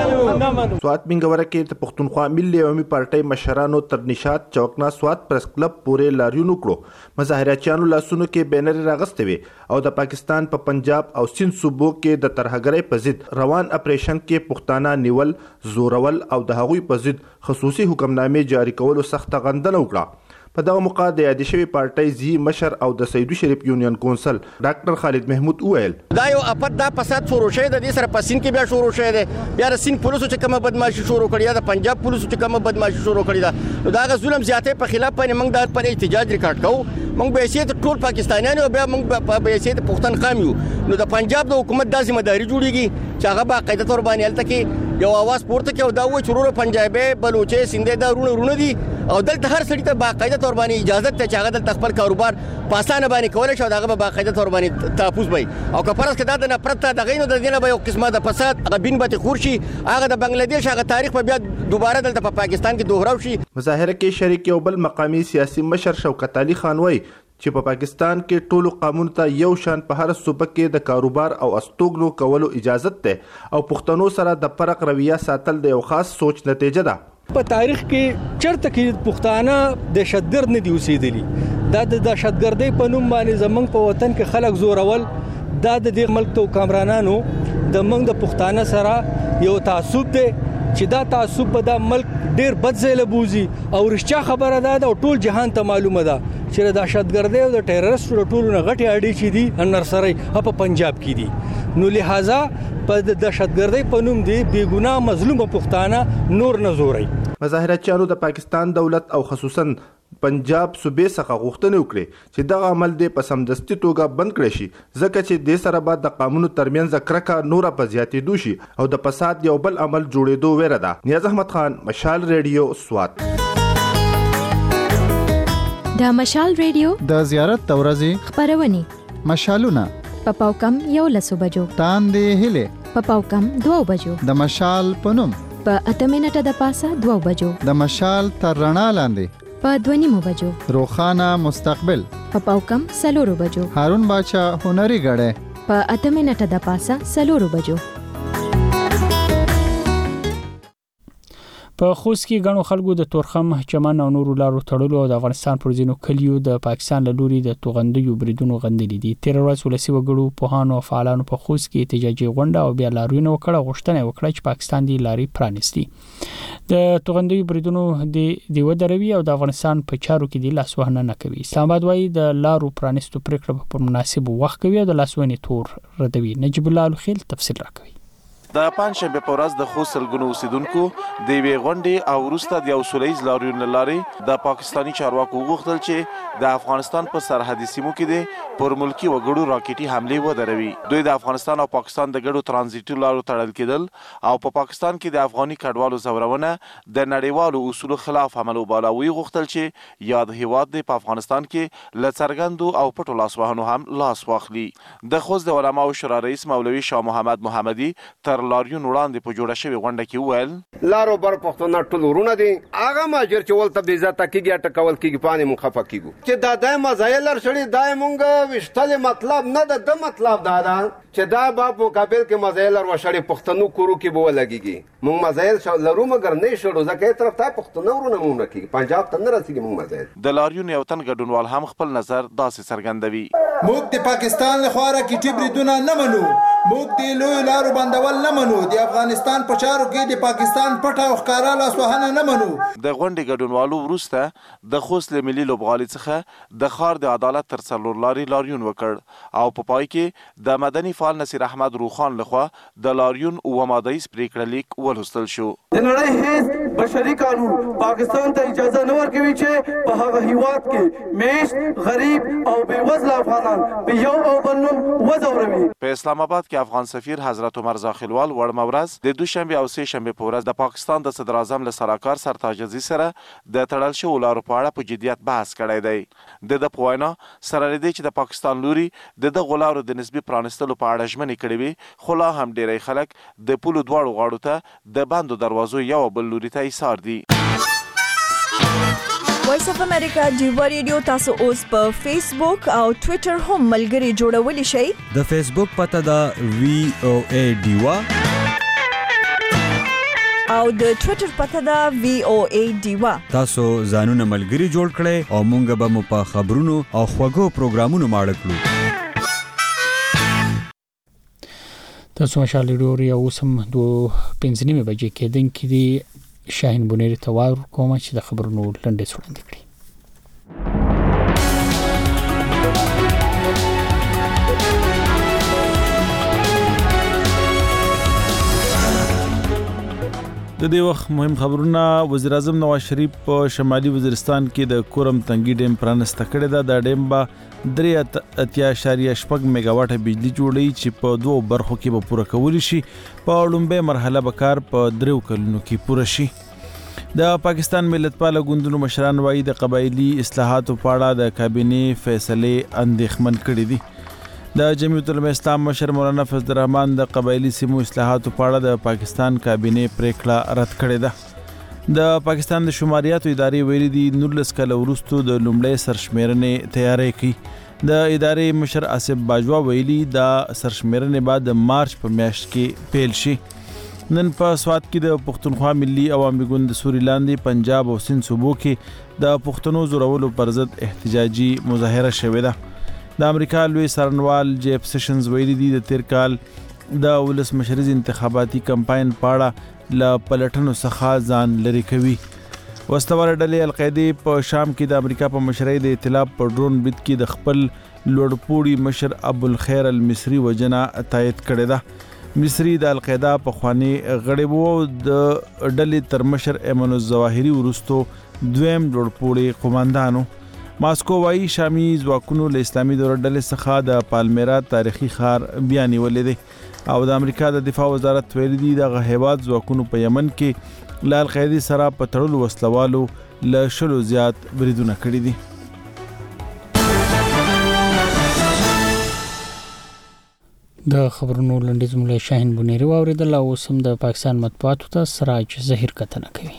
S7: نه منو.
S8: سوات منګوره کې د پښتونخوا ملي عوامي پارټۍ مشرانو تر نشاط چوکنا سوات پریس کلب پورې لاریون وکړو. مظاهرچیانو لاسونو کې بینر راغستې وي او د پاکستان په پنجاب او سند صوبو کې د ترهګرۍ په ضد روان اپریشن کې پښتانه نیول، زورول او د هغوی په ضد خصوصي حکمنامې جاری کولو سخته غندنه وکړه. په دغه موقع د یادې شوې پارټۍ زی مشر او د سیدو شریف یونین کونسل ډاکټر خالد محمود وویل
S7: دا یو اپد دا فساد شروع شوی د دې سره په سین کې بیا شروع شوی دی، بیا د سین پولیسو چې کومه بدمعشي شروع کړې ده، د پنجاب پولیسو چې کومه بدمعشي شروع کړې ده، نو دا هغه ظلم زیاتې په خلاف باندې موږ دا پر احتجاج ریکارډ کوو. موږ به حیثیت ټول پاکستانیان یو، بیا موږ په حیثیت پښتون قوم یو. نو د پنجاب د حکومت دا ذمہ داری جوړیږي چې هغه باقاعده تور باندې هلته کې یو आवाज پورته کوي او دا وایي چې وروره پنجابي بلوچي سندي دا رونه رونه دي او دلته هر سړي ته باقاعده تور باندې اجازه ته چې هغه دلته خپل کاروبار په اسانه باندې کولای شي او هغه به باقاعده تور باندې تحفظ وي او که فرض کړه دا د نفرت د غینو د دینه به یو قسمه د فساد هغه بین به خور شي، هغه د بنگلاديش هغه تاریخ په بیا دوباره دلته په پاکستان کې دوهراو شي.
S8: مظاهره کې شریک یو بل مقامی سیاسي مشر شوکت علي خان وایي چې په پاکستان کې ټولو قانون ته یو شان په هر صوبه کې د کاروبار او استوګنو کولو اجازه ده او پښتنو سره د فرق رویه ساتل د یو خاص سوچ نتیجه ده.
S10: په تاریخ کې چرته کې پښتانه دهشتګرد نه دي اوسېدلي، دا د دهشتګردۍ په نوم باندې زمونږ په وطن کې خلک زورول، دا د دې ملک ته کامرانانو د موږ د پښتانه سره یو تعصب دی چې دا تعصب په دا ملک ډیر بد ځای له بوزي او رښتیا خبره ده او ټول جهان ته معلومه ده چې د دهشتګردۍ او د ټیررستو ټولو نه غټي اړې چې دي نرسري په پنجاب کې دي. نو لہذا په دهشتګردۍ په نوم دي بې ګناه مظلوم پښتانه نور نه زوري.
S8: مظاهرچیانو د پاکستان دولت او خصوصا پنجاب صوبې څخه غوښتنه وکړه چې دغه عمل د په سمدستي توګه بند کړي شي، ځکه چې د سره بعد د قانونو ترمنځ کرکه نوره په زیاتېدو شي او د فساد یو بل عمل جوړېدو ویره ده. نیاز احمد خان، مشال ریډیو، سوات.
S24: د مشال ریډیو
S25: د زیارت د ورځې
S24: خبرونه
S25: مشالونه
S24: په پاوکم یو لسو بجو،
S25: تاندې هله
S24: په پاوکم دوه بجو،
S25: د مشال پنوم
S24: په اته منټه د پاسه دوه بجو،
S25: د مشال تر رڼا لاندې
S24: په دوه نیمو بجو،
S25: روخانه مستقبل
S24: په پاوکم سلورو بجو،
S25: هارون باچا هنري غړې
S24: په اته منټه د پاسه سلورو بجو.
S1: په خوست کې غنو خلکو د تورخم، چمن او نورو لارو تړلو او د افغانستان پر ځینو کلیو د پاکستان له لوري د توغندیو بریدونو غندلې دي. تیر ورځ ولسی وګړو په هانو او فعالانو په خوست کې احتجاجي غونډه او بیا لاریون وکړه، غوښتنه وکړه چې پاکستان دی لاري پرانیستي د توغندیو بریدونو د دیو دروي او د افغانستان په چارو کې دی لاسوهنه نه کوي. اسلام آباد وايي د لارو پرانیستو پریکړه په مناسب وخت کوي او د لاسوهنې تور ردوي. نجیب الله الخیل تفصیل راکوي.
S2: د پنځشنبه په ورځ د خوست سلګونو اوسیدونکو د وی غونډې او وروسته د یو سولهییز لاریون لارې د پاکستانی چارواکو غوښتل چې د افغانستان په سرحدي سیمو کې د پر ملکی وګړو راکټي حمله ودروي. دوی د افغانستان او پاکستان د ګډو ترانزیټي لارو تړل کېدل او په پاکستان کې د افغاني کډوالو زورونه د نړیوالو اصولو خلاف عمل وبالوي. غوښتل چې یاد هیواد د په افغانستان کې لڅرګندو او پټو لاسوهنو هم لاس واخلي. د خوست د علماو شورا رئیس مولوي شاه محمد محمدي تر لاریون وړاندې په جوړه شوې غونډه کې وویل
S11: لارو بر پښتون ټول ورونه دي، هغه ماجر چې ولته د عزت کېږي ټکول کېږي پانه مونږ خفه کېږو چې دا دای مزایل لرشړي دای مونږ وشتل مطلب نه د مطلب دا دا چې دا په مقابل کې مزایل ورشړي پښتنو کورو کې به ولګيږي. مونږ مزایل لرو مګر نه شړو ځکه طرف ته پښتنو ورونه مونږ نه کېږي، پنجاب ته نه رسېږي. مونږ مزایل
S2: د لاریون یو تن ګډونوال هم خپل نظر داسې څرګندوي.
S26: موږ د پاکستان له خوا راکټي بریدونه نه منو، موږ د لوی لارو بندول نه منو، د افغانستان په چارو کې د پاکستان پټه او ښکارا لاسوهنه نه منو.
S2: د غونډې ګډونوالو وروسته د خوست له ملي لوبغالي څخه د ښار د عدالت تر څلور لارې لاریون وکړ او په پای کې د مدني فعال نصیر احمد روخان لخوا د لاریون اوه مادهیز پریکړه لیک ولوستل شو.
S27: د نړۍ هیڅ بشري قانون پاکستان ته اجازه نه ورکوي چې په هغه هیواد کې میشت، غریب او بېوزله افغانان په یو او بل نوم وځوروي.
S2: په اسلام آباد کې افغان سفیر حضرت عمر زاخیلوال وړمه ورځ د دوشنبه او سه شنبه په ورځ د پاکستان د صدر اعظم له سلاکار سرتاج عزیز سره د تړل شویو لارو په اړه په جدیت بحث کړی دی. د ده په وینا سره لري چې د پاکستان لوري د دغو لارو د نسبي پرانیستلو په اړه ژمنې کړې وي، خو لا هم ډیری خلک د پولو دواړو غاړو ته د بندو دروازو یو بل لوري ته ایثار دي.
S28: وایس اف امریکا ډیوا ریډیو تاسو اوس په فیسبوک او ټوئیټر هم ملګري جوړولی شئ.
S29: د فیسبوک پته دا وی او ای ډیوا،
S28: او د ټوئیټر پته ده وی او ای ډیوا.
S5: تاسو ځانونه ملګری جوړ کړئ او مونږ به مو په خبرونو او خوږو پروګرامونو ماړه کړو.
S1: تاسو مشال ډوري او سم دو پنځنیمه بجې کېدن کې دی شاهین بونیری توار کوم چې د خبرونو لنډه وړاندې کړي.
S2: د دې وخت مهم خبرونه. وزیر اعظم نواز شریف په شمالي وزیرستان کې د کورم تنګي ډیم پرانسته کړی دا. د ډیم با درې اتیا اشاریه شپږ میگاواټه بجلی جوړي چې په دوه برخو کې به پوره کولی شي. په لومبه مرحله به کار په درو کلونو کې پوره شي. د پاکستان ملتپال ګوندونو مشران وایي د قبایلی اصلاحاتو په اړه د کابینې فیصله اندېښمن کړې دي. د جمعیت العلماء اسلام مشر مولانا فضل الرحمن د قبایلی سیمو اصلاحاتو په اړه د پاکستان کابینې پریکړه رد کړې ده. د پاکستان د شماریاتو ادارې ویلي دي نولس کاله وروسته د لومړۍ سرشمیرنې تیاری کوي. د ادارې مشر آصف باجوا ویلي د سرشمیرنې بعد د مارچ په میاشت کې پیل شي. نن په سوات کې د پښتونخوا ملي عوامي ګوند د سوري لاندې پنجاب او سند صوبو کې د پښتنو زورولو پر ضد احتجاجي مظاهره شوې ده. د امریکا لوی څارنوال جیف سیشنز ویلي دي د تیر کال د ولسمشریز انتخاباتي کمپاین پاړه ل پلټنو څخه ځان لري کوي. وسلواله ډلې القاعده په شام کې د امریکا په مشرۍ د ائتلاف په ډرون بریډ کې د خپل لوړپوړي مشر ابوالخیر المصری وجنه تایید کړې ده. مصری د القاعده په خواني غړي وو د ډلې تر مشر ایمن الظواهری ورستو دویم لوړپوړي قوماندانو. ماسکو وايي شامي ځواکونو له اسلامي دولت ډلې څخه د پالمیرا تاریخي ښار بیا نیولې دی او د امریکا د دفاع وزارت ویلي دی دغه هیواد ځواکونو په یمن کې له القاعده سره په تړلو وسلوالو له شلو زیات بریدونه کړي دي.
S1: د خبرونو لنډیز مولا شاهین بونیری واوریدل او سم د پاکستان مطبوعاتو ته سراج ظهیر کتنه کوي.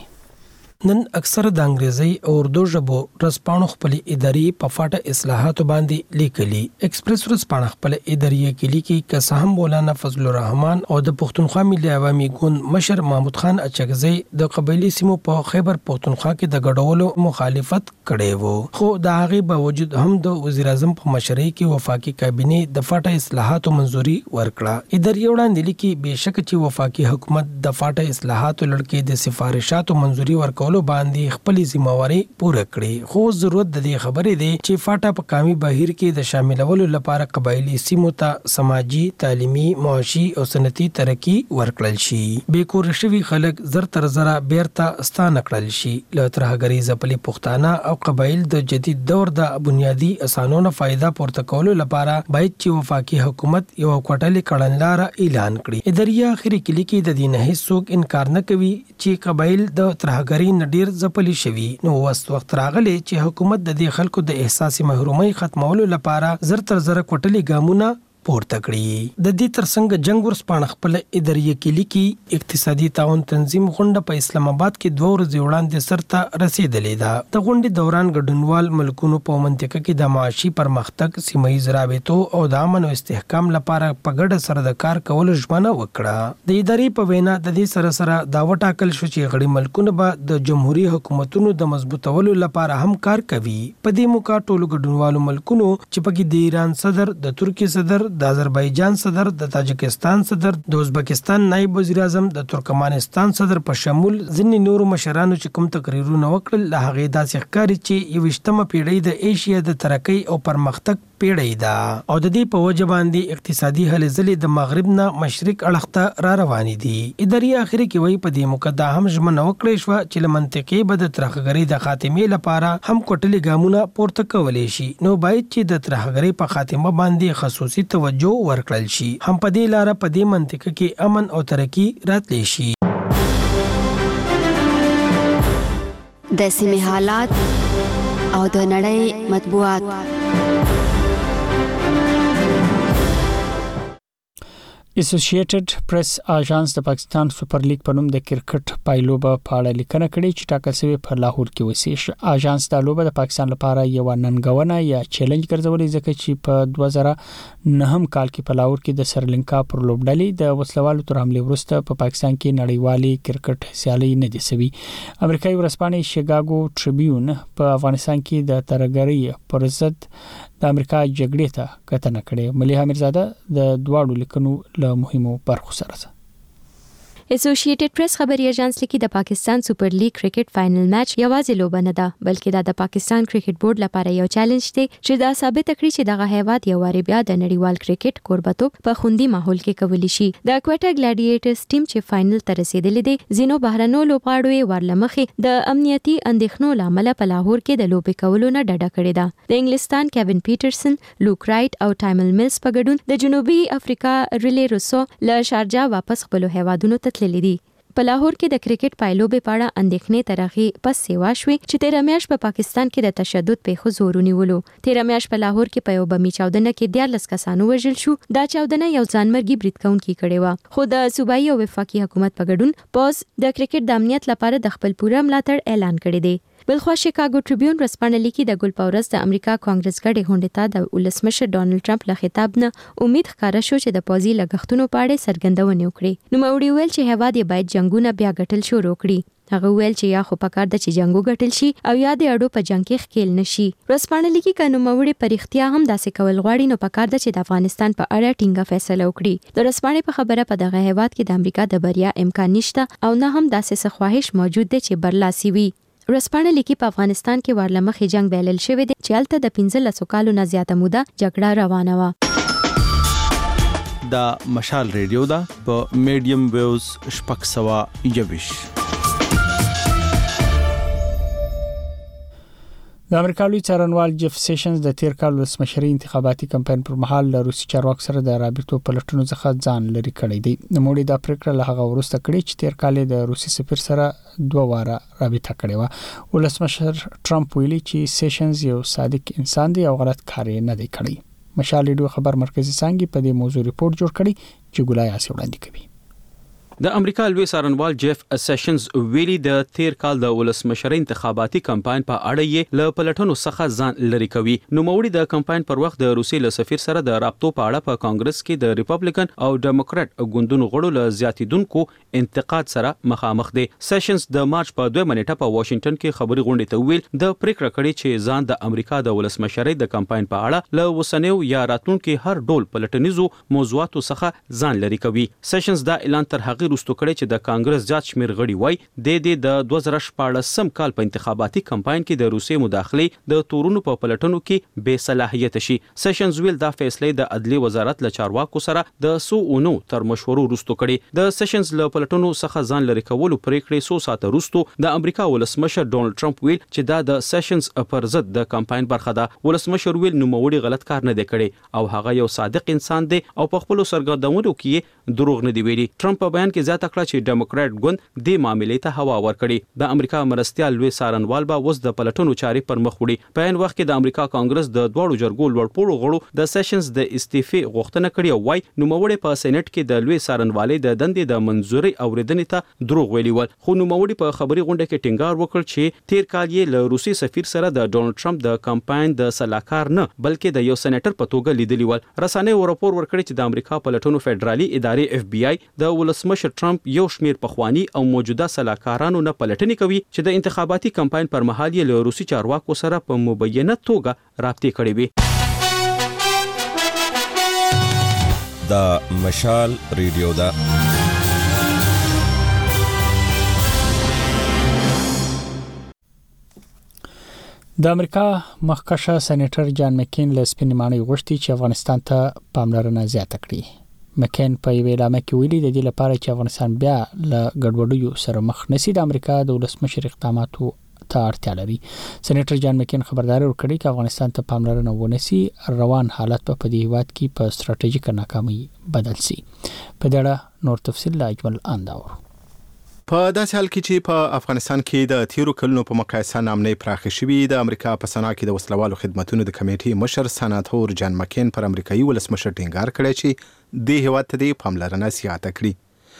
S22: نن اکثر د انګریزي او اردو ژبو رسپانو خپل اداري په فاټه اصلاحات باندې لیکلي. ایکسپریس رسپانه خپل اداري کې لیکي که هم مولانا فضل الرحمن او د پښتونخوا ملي عوامي ګوند مشر محمود خان اچکزي د قبایلی سیمو په خیبر پښتونخوا کې د ګډولو مخالفت کړي وو، خو د هغه باوجود هم د وزیر اعظم په مشرۍ کې وفاقي کابینه د فاټه اصلاحاتو منزوري ورکړه. اداري وړاندې لیکي بهشکه چې وفاقي حکومت د فاټه اصلاحاتو لړکې د سفارشاتو منزوري ورکول باندې خپل ذمہواری پوره کړي، خو ضرورت د دې خبرې دی چې فاټا په قومي بهیر کې د شاملولو لپاره قبایلی سیمو ته سماجی، تعلیمي، معاشي او صنعتي ترقی ورکړل شي. بیکور شوی خلک زر تر زره بیرته ستانه کړل شي. له ترهګری ځپلي پښتانه او قبایل د جدید دور د بنیادی اسانونو فائدہ پورته کولو لپاره باید چې وفاقي حکومت یو کوټلې کړنلار اعلان کړي. اداري اخري کلی کې د دین هیڅ انکار نه کوي چې قبایل د ترهګری ډیر ځپلي شوی. نو وست وخت راغلی چې حکومت د دې خلکو د احساسي محرومۍ ختمولو لپاره زر تر زر کوټلي ګامونه پورته کړی. د دې ترڅنګ جنگ ورسپانه خپل اداري کې لیکي اقتصادي تعاون تنظیم غونډه په اسلام آباد کې دوه ورځې وړاندې سرته رسیدلې ده. د غونډې دوران ګډونوال ملکونو په منطقه کې د معاشي پرمختګ، سیمه‌ییز رابطو او د امن او استحکام لپاره په ګډه سره د کار کولو ژمنه وکړه. د ادارې په وینا د دې سره سره دا وټاکل شو چې غړي ملکونه به د جمهوریت حکومتونو د مضبوطولو لپاره هم کار کوي. په دې موقع ټولو ګډونوالو ملکونو چې پکې د ایران صدر، د ترکیې صدر، د آذربایجان صدر، د تاجکستان صدر، د ازبکستان نائب وزیر اعظم، د ترکمنستان صدر په شمول ځینې نورو مشرانو چې کوم تقریرونه وکړل له هغه داسې ښکاري چې یوویشتمه پیړۍ د ایشیا د ترقۍ او پرمختګ پیړۍ ده او د دې په وجه باندې اقتصادي هلې ځلې د مغرب نه مشرق اړخ ته را روانې دي. اداري اخري کې وایي په دې موقع دا هم ژمنه وکړې شوه چې له منطقې به د ترهګرۍ د خاتمې لپاره هم کوټلي ګامونه پورته کولی شي. نو باید چې د ترهګرۍ په خاتمه باندې خصوصي توجه ورکړل شي. هم په دې لاره په دې منطقه کې امن او ترقی راتلی شي.
S6: د سیمې حالات او د نړۍ مطبوعات.
S1: اسوسییټډ پریس اژانس د پاکستان سپر لیګ په نوم د کرکټ پایلوبه په اړه لیکنه کړې چې ټاکل شوی په لاهور کې وسی. اژانس د لوبه د پاکستان لپاره یو ننګونه یا چیلنج ګرځولې ځکه چې په دوه زره نهم کال کې په لاهور کې د سریلانکا پر لوبډلې د وسلوالو تر حمله وروسته په پاکستان کې نړیوالي کرکټ سیالي نه دي سوي. امریکایي ورځپاڼه شیکاګو ټریبیون په افغانستان کې د ترګری پر ضد د امریکا جګړې ته کتنه کړې. مليحه میرزاده د دواړو لیکنو له مهمو برخو سره ده.
S24: اسوسییټډ پریس خبري اژانس لیکي د پاکستان سپر لیګ کرکټ فائنل میچ یوازې لوبه نه ده بلکې دا د پاکستان کرکټ بورډ لپاره یو چیلنج دی چې دا ثابت کړي چې دغه هیواد یو واری بیا د نړیوال کرکټ کوربتوب په خوندي ماحول کې کولی شي. د کوټا ګلیډیټرز ټیم چې فائنل ته رسیدلې دي زینو بهرنو لوبغاړو ورلمخې د امنیتي اندېښنو لامل په لاهور کې د لوبې کولو نه ډډه کړې ده. د انګلستان کیوین پیټرسن، لوک رایټ او ټایمل میلز په ګډون د جنوبي افریقا ریلې روسو له شارجا واپس خپل هیوادونو ته تللي دي. په لاهور کې د کرکټ پایلوبې په اړه اندېښنې ترغه پس سیوا شوې چې تیر میاشت په پاکستان کې د تشدد په زور ونیولو. تیر میاشت په لاهور کې په یو بمي چاودنه کې دیارلس کسانو وژل شو. دا چاودنه یو ځانمرګي برید کوونکی کړې و خو د صوبایي او وفاقي حکومت په ګډون پوز د کرکټ د امنیت لپاره د خپل پوره ملاتړ اعلان کړی دی. بلخوا شیکاګو ټریبیون ورځپاڼه لیکي د ګل پاورس د امریکا کانګرس غړي غونډې ته د ولسمشر ډانلډ ټرمپ له خطاب نه امید ښکاره شو چې د پوزي لګښتونو په اړه څرګندونه وکړي. نو موري ویل چې هیواد یې باید جنگونه بیا ګټل شروع کړي. هغه ویل چې یا خو پکار د چې جنگو ګټل شي او یا د اړو په جنگ کې ښکیل نشي. ورځپاڼه لیکي کنه موري پرختیا هم داسې کول غواړي نو پکار د چې د افغانستان په اړه ټینګه فیصله وکړي. د ورځپاڼې په خبره په دغه هیواد کې د امریکا د بریا امکان نشته او نه هم داسې څه خواهش موجود دی چې برلاسي وي. ورځپاڼه لیکي په افغانستان کې ورلمخې جنگ بلل شوی دی چې هلته د پنځلسو کالو نه زیاته موده جګړه روانه وه.
S2: دا مشال ریډیو دا په میډیم ویوز شپږ سوه یوویشت.
S1: د امریکا لوی څارنوال جف سیشنز د تیر کال ولسمشري انتخاباتي کمپاین پر مهال له روسي چارواکو سره د رابطو پلټونو څخه ځان لري کړی دی. نوموړي دا پریکړه له هغه وروسته کړې چې تیر کال د روسي سفیر سره دوه واره رابطه کړې و. ولسمشر ټرمپ ویلي چې سیشنز یو صادق انسان دی او غلط کار نه دی کړی. مشال ریډیو خبر مرکزی څنګه په دې موضوع ریپورت جوړ کړی چې ګولای اسې وړاندې کوي.
S3: د امریکا لوی څارنوال جف سیشنز ویلي د تیر کال د ولسمشري انتخاباتي کمپاین په اړه یې له پلټنو څخه ځان لري کوي. نو موري د کمپاین پر وخت د روسي له سفیر سره د رابطو په اړه په کانګرس کې د ریپبلیکن او ډیموکرات ګوندونو غړو له زیاتیدونکو انتقاد سره مخامخ دي. سیشنز د مارچ په دوه منېټه په واشنگټن کې خبري غونډې ته ویل د پریکړه کړې چې ځان د امریکا د ولسمشري د کمپاین په اړه له وسنیو یا راتلونکو هر ډول پلټنیزو موضوعاتو څخه ځان لري کوي. سیشنز دا اعلان تر هغه وروسته کړی چې د کانګرس زیات شمیر غړي وای د دې د دوه زره شپاړسم کال په انتخاباتي کمپاین کې د روسي مداخله د تورونو په پلټنو کې بے صلاحیت شي. سیشنز ویل دا فیصله د عدلي وزارت له چارواکو سره د سو اونو تر مشورو وروسته کړي. د سیشنز له پلټنو څخه ځان لري کولو پریکړې سو ساعته وروسته د امریکا ولسمشر ډانلډ ټرمپ ویل چې دا د سیشنز پر ضد د کمپاین برخه ده. ولسمشر ویل نو موري غلط کار نه دی کړی او هغه یو صادق انسان دی او په خپل سرګردونو کې دروغ نه دی ویلي. ټرمپ په بیان کې زیاته کړه چې ډیموکرات ګوند د معاملې ته هوا ورکړي. د امریکا مرستيال لوی څارنوال به وس د پلټنو چاري پر مخ وړي. په ان وخت کې د امریکا کانګرس د دوړو جرګو لوړپوړو غړو د سیشنز د استعفاء غوښتنه کړې او وايي نوموړی په سېنات کې د لوی څارنوالۍ د دندې د منځوري اوریدنې ته دروغ ویلي ول. خو نوموړی په خبري غونډه کې ټینګار وکړ چې تیر کال یې له روسي سفیر سره د ډونلډ ټرمپ د کمپاین د سلاکار نه بلکې د یو سېنیټر په توګه لیدلی ول. رسنۍ ورپور ورکړي چې د امریکا پلټنو فدرالي ادارې اف بي آی د ولسمشر ټرمپ یو شمیر پخوانی او موجوده سلاکارانو نه پلټنې کوي چې د انتخاباتي کمپاین پر مهال یې له روسي چارواکو سره په مبینه توګه رابطې کړې وي.
S21: د مشال ریډیو دا
S1: د امریکا مخکښه سېنیټر جان مکین له سپینې ماڼۍ غوښتي چې افغانستان ته پاملرنه زیاته کړي. مکین په یوه اعلامیه کې ویلي د دې لپاره چې افغانستان بیا له ګډوډیو سره مخ نشي د امریکا د ولسمشر اقداماتو ته اړتیا لري. سېنیټر جان مکین خبرداري ورکړي چې افغانستان ته پاملرنه ونشي روان حالت په دې هیواد کې په ستراتیژیک ناکامۍ بدل شي. په دې اړه نور تفصیل لا اجمل انداور.
S4: په داسې حال کې چې په افغانستان کې د تیرو کلونو په مقایسه نامنې پراخې شوي د امریکا په سنا کې د وسلوالو خدماتونو د کمیټې مشر سناتور جان مکین پر امریکایي ولسمشر ټینګار کړی چې دې هیواد ته د پاملرنه زیاته کړي.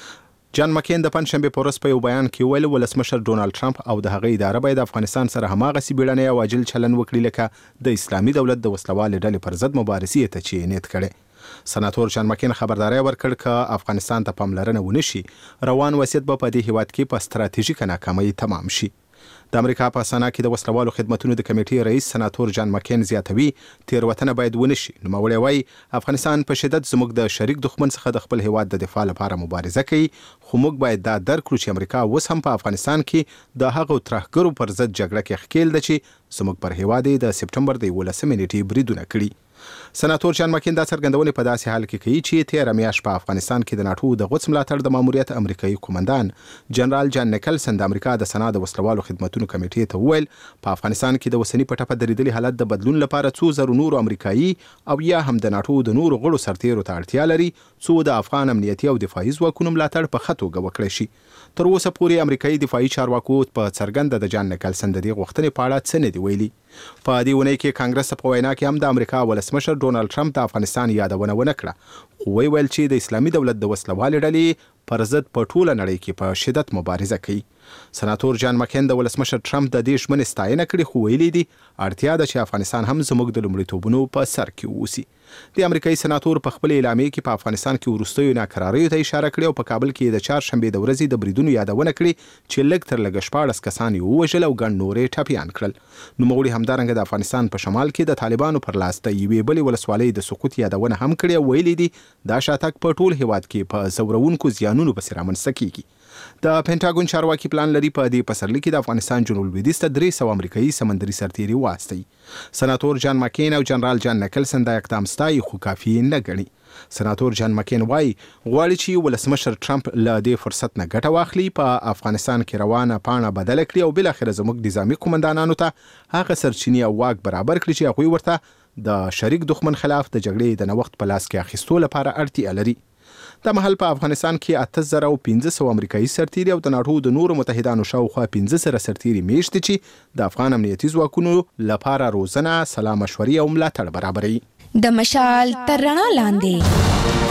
S4: جان مکین د پنځشنبه په ورځ په یو بیان کې ویل ولسمشر ډونالد ټرمپ او د هغې اداره باید افغانستان سره هماغسې بیړنی او عاجل چلن وکړي لکه د اسلامي دولت د وسلوالې ډلې پر ضد مبارزې ته چې نیت کړی. سناتور جان مکین خبرداری ورکړ که افغانستان ته پاملرنه ونشي روان وضعیت به په دې هیواد کې په ستراتیژیکه ناکامۍ تمام شي. د امریکا په سنا کې د وسلوالو خدمتونو د کمیټې رئیس سناتور جان مکین زیاتوي تیروتنه باید ونشي. نوموړی وایي افغانستان په شدت زموږ د شریک دښمن څخه د خپل هیواد د دفاع لپاره مبارزه کوي، خو موږ باید دا درک کړو چې امریکا اوس هم په افغانستان کې د هغو ترهګرو پر ضد جګړه کې ښکیل ده چې زموږ پر هیواد د سپټمبر د یولسمې نیټې بریدونه کړي. سناتور جان مکین دا څرګندونې په داسې حال کې کوي چې تیره میاشت په افغانستان کې د ناټو د غوڅ ملاتړ د ماموریت امریکایي قومندان جنرال جان نیکلسن د امریکا د سنا د وسلوالو خدمتونو کمیټې ته وویل په افغانستان کې د وسنی په ټپه درېدلي حالت د بدلون لپاره څو زرو نورو امریکایي او یا هم د ناټو د نورو غړو سرتیرو ته اړتیا لري څو د افغان امنیتي او دفاعي ځواکونو ملاتړ په ښه توګه وکړی شي. تر اوسه پورې امریکایي دفاعي چارواکو په څرګنده د جان نیکلسن د دې غوښتنې په اړه څه نه دي ویلي. په دې اونۍ کې کانګرس په وینا کې هم د امریکا ولسمشر ډونالد ټرمپ د افغانستان یادونه ونه کړه، خو ویل چې د اسلامي دولت د وسلوالې ډلې پر ضد په ټوله نړۍ کې په شدت مبارزه کوي. سناتور جان مکین د ولسمشر ټرمپ د دې ژمنې ستاینه کړې، خو ویلي دي اړتیا ده چې افغانستان هم زموږ د لومړیتوبونو په سر کې واوسي. د امریکایي سناتور په خپل اعلامیه کې په افغانستان کې وروستیو ناکراریو ته اشاره کړې او په کابل کې د چهارشنبې د ورځې د بریدونو یادونه کړې چې لږ تر لږه شپاړس کسان یې ووژل او ګڼ نور یې ټپیان کړل. نوموړي همدارنګه د افغانستان په شمال کې د طالبانو پر لاس د یوې بلې ولسوالۍ د سقوط یادونه هم کړې او ویلي دي دا شاتګ په ټول هیواد کې په زورونکو زیانونو پسې رامنځته کیږي. د پینټاګون چارواکي پلان لري په دې پسرلي کې د افغانستان جنوب لویدیځ ته درې سوه امریکایي سمندري سرتیري واستوي. سناتور جان مکین او جنرال جان نیکلسن دا اقدام ستایي خو کافي نه ګڼي. سناتور جان مکین وایي غواړي چې ولسمشر ټرمپ له دې فرصت نه ګټه واخلي، په افغانستان کې روانه پاڼه بدله کړي او بالاخره زموږ نظامي قومندانانو ته هغه سرچینې او واک برابر کړي چې هغوی ورته د شریک دښمن خلاف د جګړې د نوښت په لاس کې اخیستو لپاره اړتیا لري. دا مهال په افغانستان کې اته زره او پنځه سوه امریکایي سرتیري او د ناټو د نورو متحدانو شاوخوا پنځه زره سرتیري میشت دي چې د افغان امنیتي ځواکونو لپاره روزنه، سلا مشورې او ملاتړ برابروي.
S28: د مشال تر رڼا لاندې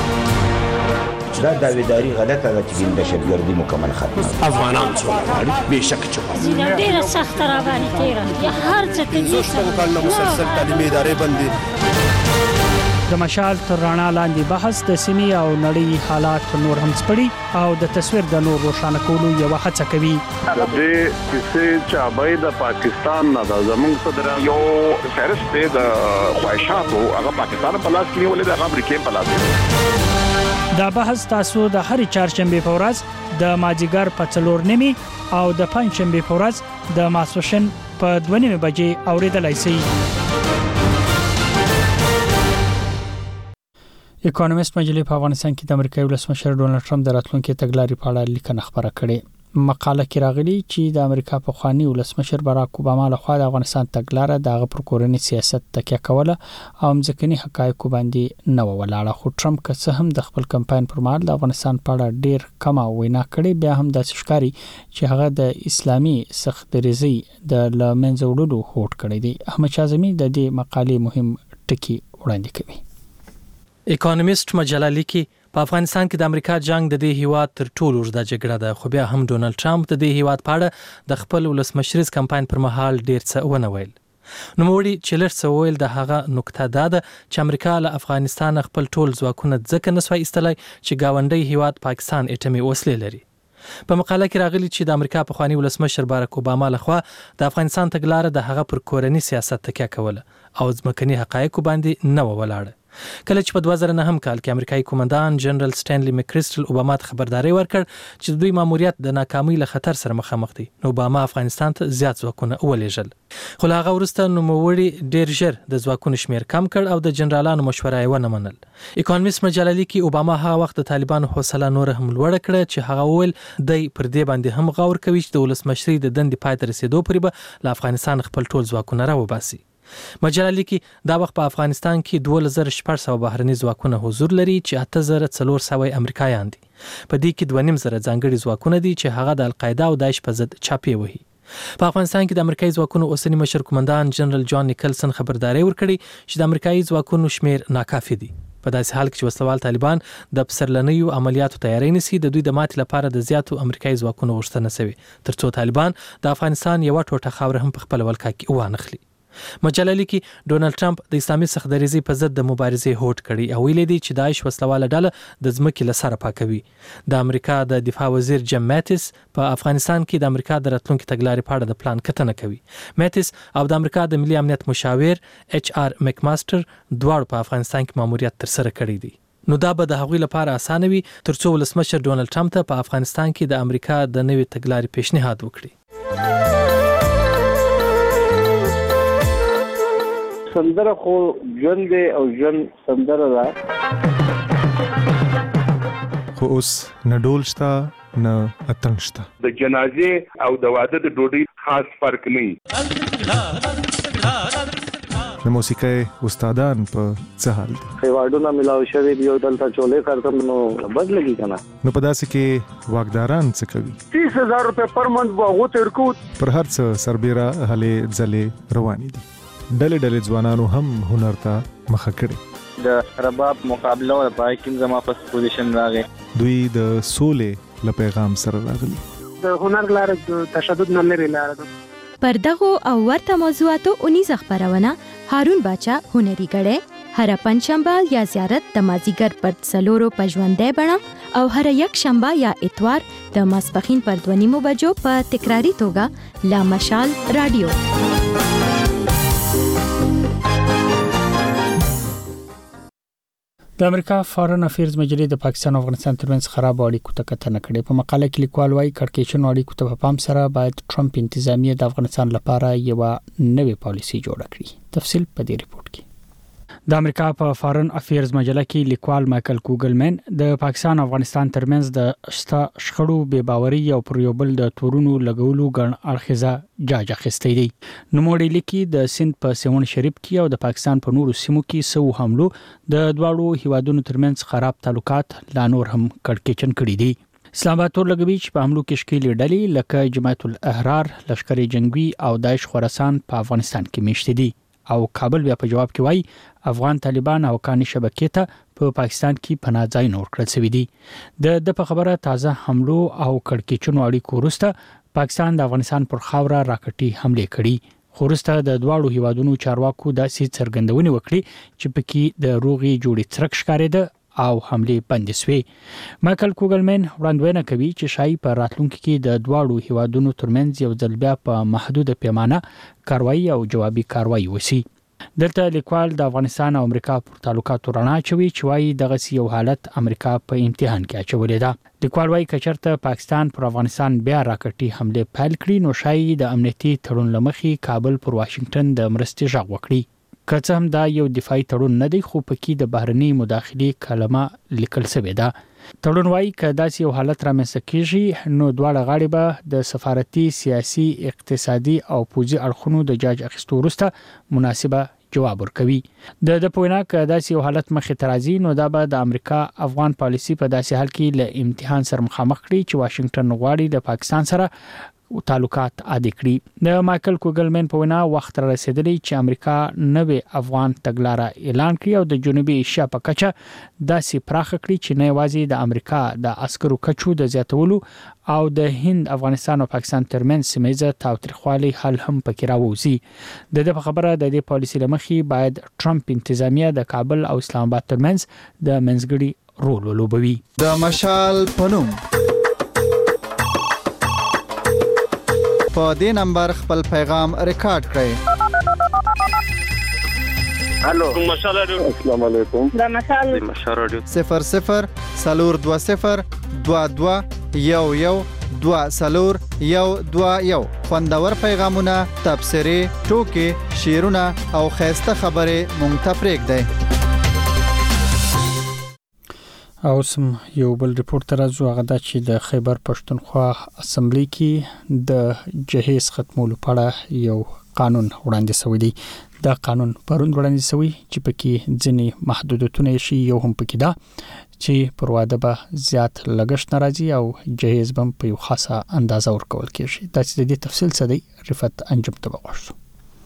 S12: دا داویداری غلطه ده چې دهشتګردي مکمل ختمه
S14: افغانان څوک غواړي بېشکه چې
S15: زینه ډېره سخته راباندې تېره یا هر څه
S14: پنځه شپږ کلونه مسلسل تعلیمي ادارې بندي.
S1: د مشال تر رڼا لاندې بحث د سیمې او نړۍ حالات نور هم سپړي او د تصویر د نور روښانه کولو یوه هڅه کوي.
S16: د دې کیسې چابۍ د پاکستان نه ده، زموږ صدر یو فهرست دی د خواهشاتو، هغه پاکستان په لاس کې نیولې ده، هغه امریکې په لاس کې.
S1: دا بحث تاسو د هرې چهارشنبې په ورځ د مازدیګر په څلور نیمې او د پنجشنبې په ورځ د ماسپښین په دوه نیمې بجې اورېدلی شئ. اکونومیست مجلې په افغانستان کې د امریکایي ولسمشر ډونالد ټرمپ د راتلونکي تګلارې په اړه لیکنه خپره کړې. مقاله کې راغلي چې د امریکا پخوانی ولسمشر باراک اوباما لخوا د افغانستان تګلاره د هغه پر کورني سیاست تکیه کوله او ځمکني حقایقو باندې نه ولاړه، خو ټرمپ که څه هم د خپل کمپاین پر مهال د افغانستان په اړه ډیر کم وینا کړې، بیا هم داسې ښکاري چې هغه د اسلامي سخت دریزۍ د له منځه وړلو هوډ کړی دی. احمد شاه اعظمي د دې مقالې مهم ټکي وړاندې کوي.
S17: اکونومیست مجله لیکي په افغانستان کې د امریکا جنگ د دې هیواد تر ټولو اوږده جګړه ده، خو بیا هم ډونالد ټرمپ د دې هیواد په اړه د خپل ولسمشریز کمپاین پر مهال ډیر څه ونه ویل. نوموړي چې لږ څه ویل د هغه نکته دا ده چې امریکا له افغانستان خپل ټول ځواکونه ځکه نسوای ایستلی چې ګاونډی هیواد پاکستان اټومي وسلې لري. په مقاله کې راغلي چې د امریکا پخوانی ولسمشر باراک اوباما لخوا د افغانستان تګلاره د هغه پر کورني سیاست تکیه کوله او ځمکني حقایقو باندې نه ولاړه. کله چې په دوه زره نهم کال کې امریکایي قومندان جنرال سټینلی مکریسټل اوباما ته خبرداری ورکړ چې د دوی ماموریت د ناکامۍ له خطر سره مخامخ دی، نو اوباما افغانستان ته زیات ځواکونه ولېږل. خو له هغه وروسته نوموړي ډېر ژر د ځواکونو شمېر کم کړ او د جنرالانو مشوره یې ونه منل. اکونومیست مجله لیکي اوباما هغه وخت د طالبانو حوصله نور هم لوړه کړه چې هغه وویل دی پر دې باندې هم غور کوي چې د ولسمشرۍ د دندې پای ته رسېدو پورې به له افغانستان خپل ټول ځواکونه راوباسي. مجله لیکي دا وخت په افغانستان کې دوه زره شپږ سوه بهرني ځواکونه حضور لري چې اته زره څلور سوه امریکایان دي. په دې کې دوه نیم زره ځانګړي ځواکونه دي چې هغه د القاعده او داعش په ضد چاپې وهي. په افغانستان کې د امریکایي ځواکونو اوسنی مشر قومندان جنرال جان نیکلسن خبرداری ورکړي چې د امریکایي ځواکونو شمیر ناکافي دي. په داسې حال کې چې وسلوال طالبان د پسرلنیو عملیاتو تیاری نیسي، د دوی د ماتې لپاره د زیاتو امریکایي ځواکونو غوښتنه شوې ترڅو طالبان د افغانستان یو ټوټه خاور هم په خپل ولکه کې وانخلي. مجله لیکي ډونالد ټرمپ د اسلامي سختدریزۍ په ضد د مبارزې هوډ کړي او ویلي دی چې داعش وسلواله ډله د ځمکې له سره پاکوي. د امریکا د دفاع وزیر جیم ماتیس په افغانستان کې د امریکا د راتلونکي تګلارې په اړه د پلان کتنه کوي. ماتیس او د امریکا د ملي امنیت مشاور ایچ آر مکماستر دواړو په افغانستان کې ماموریت ترسره کړی دی. نو دا به د هغوی لپاره اسانه وي ترڅو ولسمشر ډونالد ټرمپ ته په افغانستان کې د امریکا د نوې تګلارې پیشنهاد وکړي.
S7: سندره خو ژوند دی او ژوند سندره ده،
S9: خو اوس نه ډول شته نه اتڼ شته.
S16: د جنازې او د واده د ډوډۍ خاص فرق نه وي.
S9: د موسیقۍ استادان په څه حال دي؟
S7: ایوارډونه ملاو شوي دي او دلته چولې کارتم نو بد لګي که نه.
S9: نو په داسې کې واکداران څه کوي؟
S7: تیس هزار روپۍ پر منټ به هغو تیر کوو.
S9: پر هر څه سربیره هلې ځلې روانې دي. ډلې ډلې ځوانانو هم هنر ته مخه کړې.
S7: د رباب مقابله و پای کې زما په پوزیشن راغی.
S9: دوی د سولې له پیغام سره راغلي.
S7: د هنر لاره د تشدد نه لري لاره ده.
S24: پر دغو او ورته موضوعاتو اونیزه خبرونه هارون باچا هنري غړې هر پنځشنبه یا زیارت د مازیګر پر څلورو په ژوندۍ بڼه او هر یک شنبه یا اتوار د ماسپښین پر دوه نیمو بجو په تکراری توګه لا مشال رادیو.
S1: د امریکا فارن افیرز مجلې د پاکستان او افغانستان ترمنځ خراب اړیکو ته کتنه کړې. په مقاله کې لیکوال وايي کړکېچن اړیکو ته په پام سره باید ټرمپ انتظامیه د افغانستان لپاره یو نوې پالیسي جوړه کړي. تفصیل په دې ریپورت کې. د امریکا په فارن افیرز مجله کې لیکوال مایکل کوګلمن د پاکستان او افغانستان ترمنځ د شته شخړو بې باوري او پر یو بل د تورونو لګولو ګڼ اړخیزه جاج اخیستی دی. نوموړي لیکي د سند په سیون شریف کې او د پاکستان په نورو سیمو کې سو حملو د دواړو هیوادونو ترمنځ خراب تعلقات لا نور هم کړکېچن کړي دي. اسلام آباد تور لګوي چې په حملو کې شکیلې ډلې لکه جماعت الاحرار، لشکر جنگي او داعش خراسان په افغانستان کې میشته دي. او کابل بیا په جواب کې وایي افغان طالبان او کاني شبکې ته په پاکستان کې پناه ځای نور کړل شوی دی. د د په خبره تازه حملو او کړکېچونو اړیکو وروسته پاکستان د افغانستان پر خاوره راکټي حمله کړي. خو وروسته د دواړو هیوادونو چارواکو داسې څرګندونې وکړي چې پکې د روغي جوړې څرک ښکارېده او حمله بند شوې. مایکل کوګلمن وړاندوینه کوي چې شای په راتلونکي کې د دواړو هیوادونو ترمنځ یو ځل بیا په محدوده پیمانه کاروایی او جوابي کاروایی وشي. دلته لیکوال د افغانستان او امریکا پر تعلقاتو رڼا اچوي چې وايي دغه یو حالت امریکا په امتحان کې اچولې ده. لیکوال وايي کچرته پاکستان پر افغانستان بیا راکټي حمله پیل کړي نو شای د امنیتي تړون لمخې کابل پر واشنگټن د مرستې ژغ وکړي. که څه هم دا یو دفاعي تړون نه دی خو پکې د بهرني مداخلې کلمه لیکل شوې ده. تړون وايي که داسې یو حالت رامنځته کیږي نو دواړه غاړې به د سفارتي، سیاسي، اقتصادي او پوځي اړخونو د جاج اخیستو وروسته مناسبه جواب ورکوي. د د پوینا که داسې یو حالت مخې ته راځي نو دا به د امریکا افغان پالیسي په داسې حال کې له امتحان سره مخامخ کړي چې واشنگټن غواړي د پاکستان سره تعلقات عادي کړي. د مایکل کوګلمن په وینا وخت را رسیدلی چې امریکا نوې افغان تګلارې اعلان کړي او د جنوبي ایشیا په کچه داسې پراخ کړي چې نه یوازې د امریکا د عسکرو کچو د زیاتولو او د هند، افغانستان او پاکستان ترمنځ سیمه تاوتریخوالي حل هم پکې راوځي. د دې خبره د دې پالیسي لمخې باید ټرمپ انتظامیه د کابل او اسلام آباد ترمنځ د منځګړي رول ولوبوي.
S25: د مشال پنوم په دې نمبر خپل پیغام ریکارډ کړئ.
S7: الو مشال رادیو. السلام علیکم.
S28: دا مشال
S7: مشال رادیو
S25: صفر صفر سلور دو صفر دو دو یو یو دو سلور یو دو یو. خوندور پیغامونه، تبصرې، ټوکې، شعرونه او خیسته خبرې مونږ ته پرېږدئ.
S1: او سم یو بل ریپورت راځو هغه د چې د خیبر پښتونخوا اسمبلی کې د جهیز ختمولو په اړه یو قانون وړاندې شوی دی. دا قانون پرون وړاندې شوی چې پکې ځینې محدودیتونه شي. یو هم پکې دا چې پر واده به زیات لګښت ناراضي او جهیز به په یو خاصه اندازه ورکول کېږي. دا چې د دې تفصیل څه دی رفت انجم ته وغوښتو.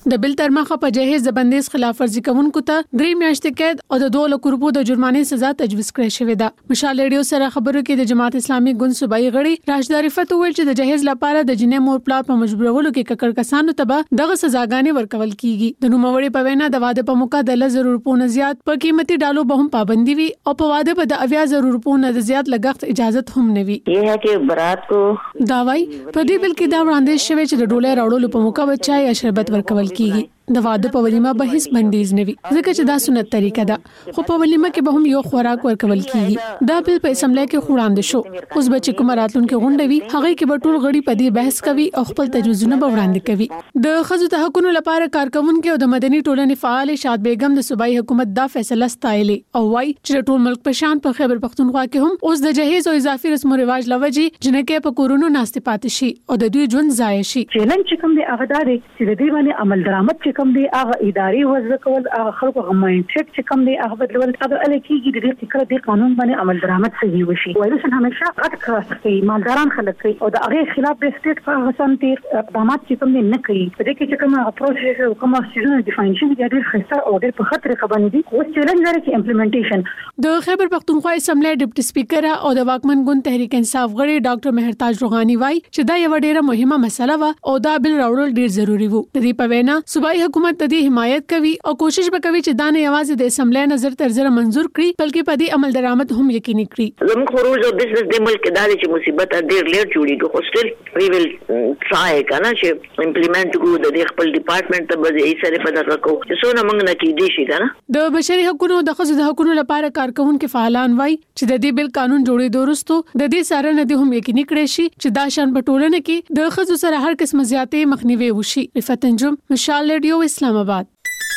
S8: د بل تر مخه په جهیز د بندیز خلاف ورزي کوونکو ته درې میاشتې قید او د دوه لک روپو د جرمانې سزا تجویز کړې شوې ده. مشال ریډیو سره خبرو کې د جماعت اسلامي ګوند صوبایي غړي راشد عارفت وویل چې د جهیز لپاره د جنې مور پلار په مجبورولو کې ککړ کسانو ته به دغه سزاګانې ورکول کیږي. د نوموړي په وینا د واده په موقع د لزر روپو نه زیات په قیمتي ډالو به هم پابندي وي او په واده په د اویا زر روپو نه زیات لګښت اجازه هم نه وي.
S10: یہ ہے کہ برات کو
S8: دا وایي په دې بل کې دا وړاندیز شوی چې د ډولۍ راوړلو په موقع به چای یا شربت ورکول کیږي. د واده په ولیمه به هیڅ بندیز نه وي ځکه چې دا سنت طریقه ده خو په ولیمه کې به هم یو خوراک ورکول کیږي. دا بل په اسمبلی کې وړاندې شو. اوس به چې کوم راتلونکي غونډه وي هغه کې به ټول غړي په دې بحث کوي او خپل تجویزونه به وړاندې کوي. د ښځو د حقوقو لپاره کارکونکو او د مدني ټولنې فعال شاد بیگم د صوبایي حکومت دا فیصله ستایلې او وايي چې ټول ملک په شان په خیبر پختونخوا کې هم اوس د جهیز او اضافي رسم او رواج لوجي جنکه په کورونو ناستې پاتې شي او د دوی ژوند ضایع شي.
S11: چیلنج چې کوم دی هغه دا دی چې د دې باندې عمل درآمد چې کوم دی هغه اداري وضع کول هغه خلکو غماینټ چې کوم دی هغه بدلول هغه الکیږي د دې فکر د قانون باندې عمل درآمد صحیح وشي. وایي همیشه غټ کار کوي مالداران خلک کوي او د هغه خلاف د سټیټ په غسن تیر اقدامات چې کوم دی نه کوي. په دې کې چې کوم اپروچ او کوم سیزن ډیفاینشن دی ډېر خسته او ډېر په خطر کې باندې دي. اوس چیلنج لري چې امپلیمنټیشن.
S8: د خیبر پختونخوا اسمبلی ډیپټي سپیکر او د واکمن ګوند تحریک انصاف غړي ډاکټر مهرتاج روغانی وایي چې دا یو ډېره مهمه مسله و او دا بل راوړل ډېر ضروری وو. د دې په وینا صوبایي حکومت د دې حمایت کوي او کوشش وکوي چې دا نه یوازې د اسمبلی نظر تر زر منزور کړي بلکې په دې عمل درآمد هم یقیني کړي.
S10: زموږ خروج او بزنس د ملک د دالي چې مصیبت ډېر لیټ جوړیږي خو سټیل وی ویل ټرای کنه چې امپلیمنٹ کو د خپل ډپارټمنټ ته به یې سره په دغه کو چې څونه موږ نه کیدي شي کنه. د
S8: بشري حقوقو د ښځو د حقوقو لپاره کارکونکو فعالان وایي چې د دې بل قانون جوړېدو وروسته د دې سره نه د هم یقیني کړي شي چې دا شان په ټولنه کې د ښځو سره هر قسم زیاتې مخنیوي وشي. رفعت انجم مشال ریډیو اسلام آباد.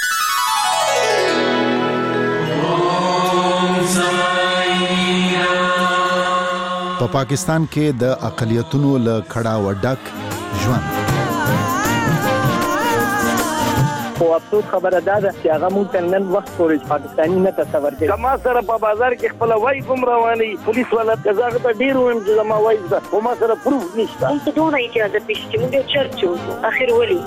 S13: په پا پاکستان کې د اقلیتونو له کړه وډک ژوند
S18: او افسوس خبره ده چې هغه مونږ ته نن وخت پورې پاکستاني نه تصور کوي. کما سره په بازار کې خپل وای کوم رواني پولیس ولا تزاغ ته ډیر ویم چې زما وای ده او ما سره پروف نشته.
S19: مونږ ته ډونه اجازه پېښ چې مونږ چرچو اخر ولي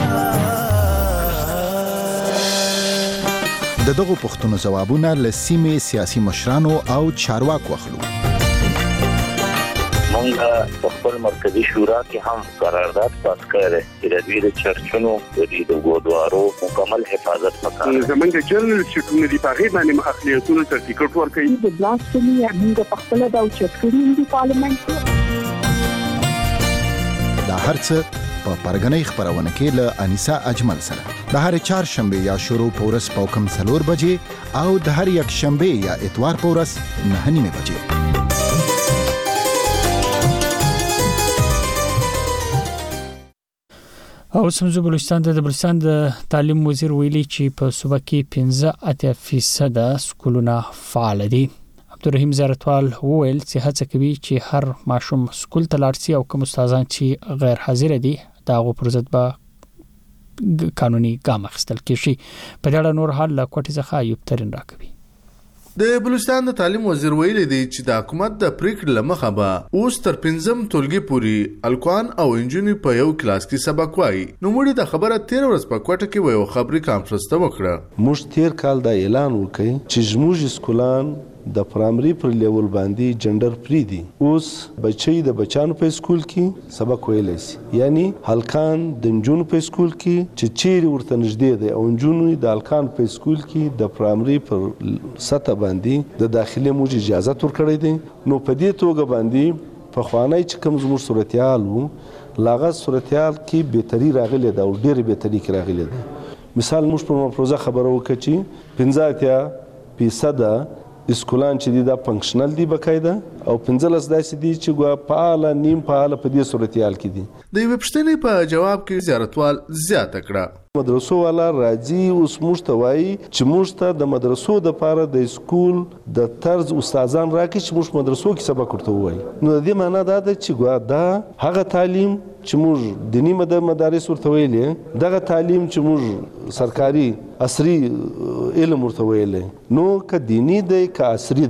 S13: د دغو پوښتنو ځوابونه له سیمې سیاسي مشرانو او چارواکو اخلو.
S20: مونږ په خپل مرکزی شورا کې هم قرارداد پاس کړی چې د دوی د چرچونو د دې د ګودوارو مکمل حفاظت وکړي.
S16: زمونږ جنرال شټونه دی په غیر باندې اقلیتونو سرټیفیکټ ورکړي.
S19: د بلاستونی موږ په خپل د چرچونو دی پارلیمنت
S13: دا هرڅه په پرګنۍ خبرونه کې له انیسا اجمل سره د هر چهار شنبه یا شروع پورس په کم څلور بجې او د هر یک شنبه یا اتوار پورس نه نیمه بجې.
S1: او سمزو بلوچستان د بلوچستان د تعلیم وزیر ویلي چې په صوبه کې پنځه اتیا فیصد سکولونه فعال دي. عبدالرحیم زیارتوال وویل چې هڅه کوي چې هر ماشوم سکول ته لاړ شي او کوم استادان چې غیر حاضر دي دا غو پر ضد به قانوني ګام اخیستل کیږي. په دې اړه نور حال له کوټې څخه ایوب ترين راکوي.
S23: د بلوچستان د تعلیم وزیر ویلي دی چې د حکومت د پریکړې لمخه به اوس تر پنځم ټولګي پورې الکوان او انجونی په یو کلاس کې سبق وایي. نو موږ د خبره تیر ورځ په کوټه کې یو خبري کانفرنس ته وکړه.
S29: موږ تیر کال دا اعلان وکړ چې زموږ سکولان د پرایمري پر لیول باندې جندر فری دي. اوس بچي د بچانو په سکول کې سبق ویلی شي، یعنی هلکان د انجونو په سکول کې چې چیرې ورته نږدې دی او انجونو د هلکان په سکول کې د پرایمري پر سطح باندې د داخلي موږ اجازه ورکړی دی. نو په دې توګه باندې په خوانی چې کوم زموږ صورتحال وو لاغه صورتحال کې بهتري راغلی ده او ډېر بهتري کې راغلی ده. مثال موږ په مفروضه خبره وکړه چې پنځه اتیا فیصد اسکولان چې دي دا فنکشنل دي بقاعده او پنځلس داسې دي چې ګوا فعال نیم فعال په دې صورتحال کې دي.
S23: د یوې پوښتنې په جواب کې زیارتوال زیاته کړه
S29: مدرسو والا راځي اوس موږ ته وایي چې موږ ته د مدرسو دپاره د سکول د طرز استادان راکړي چې موږ مدرسو کې سبق ورته ووایي. نو د دې معنا دا ده چې ګوا دا هغه تعلیم چې موږ دینی مدارس ورته ویلې دغه تعلیم چې موږ سرکاري عصري علم ورته ویلې نو که دینی دی که عصري دی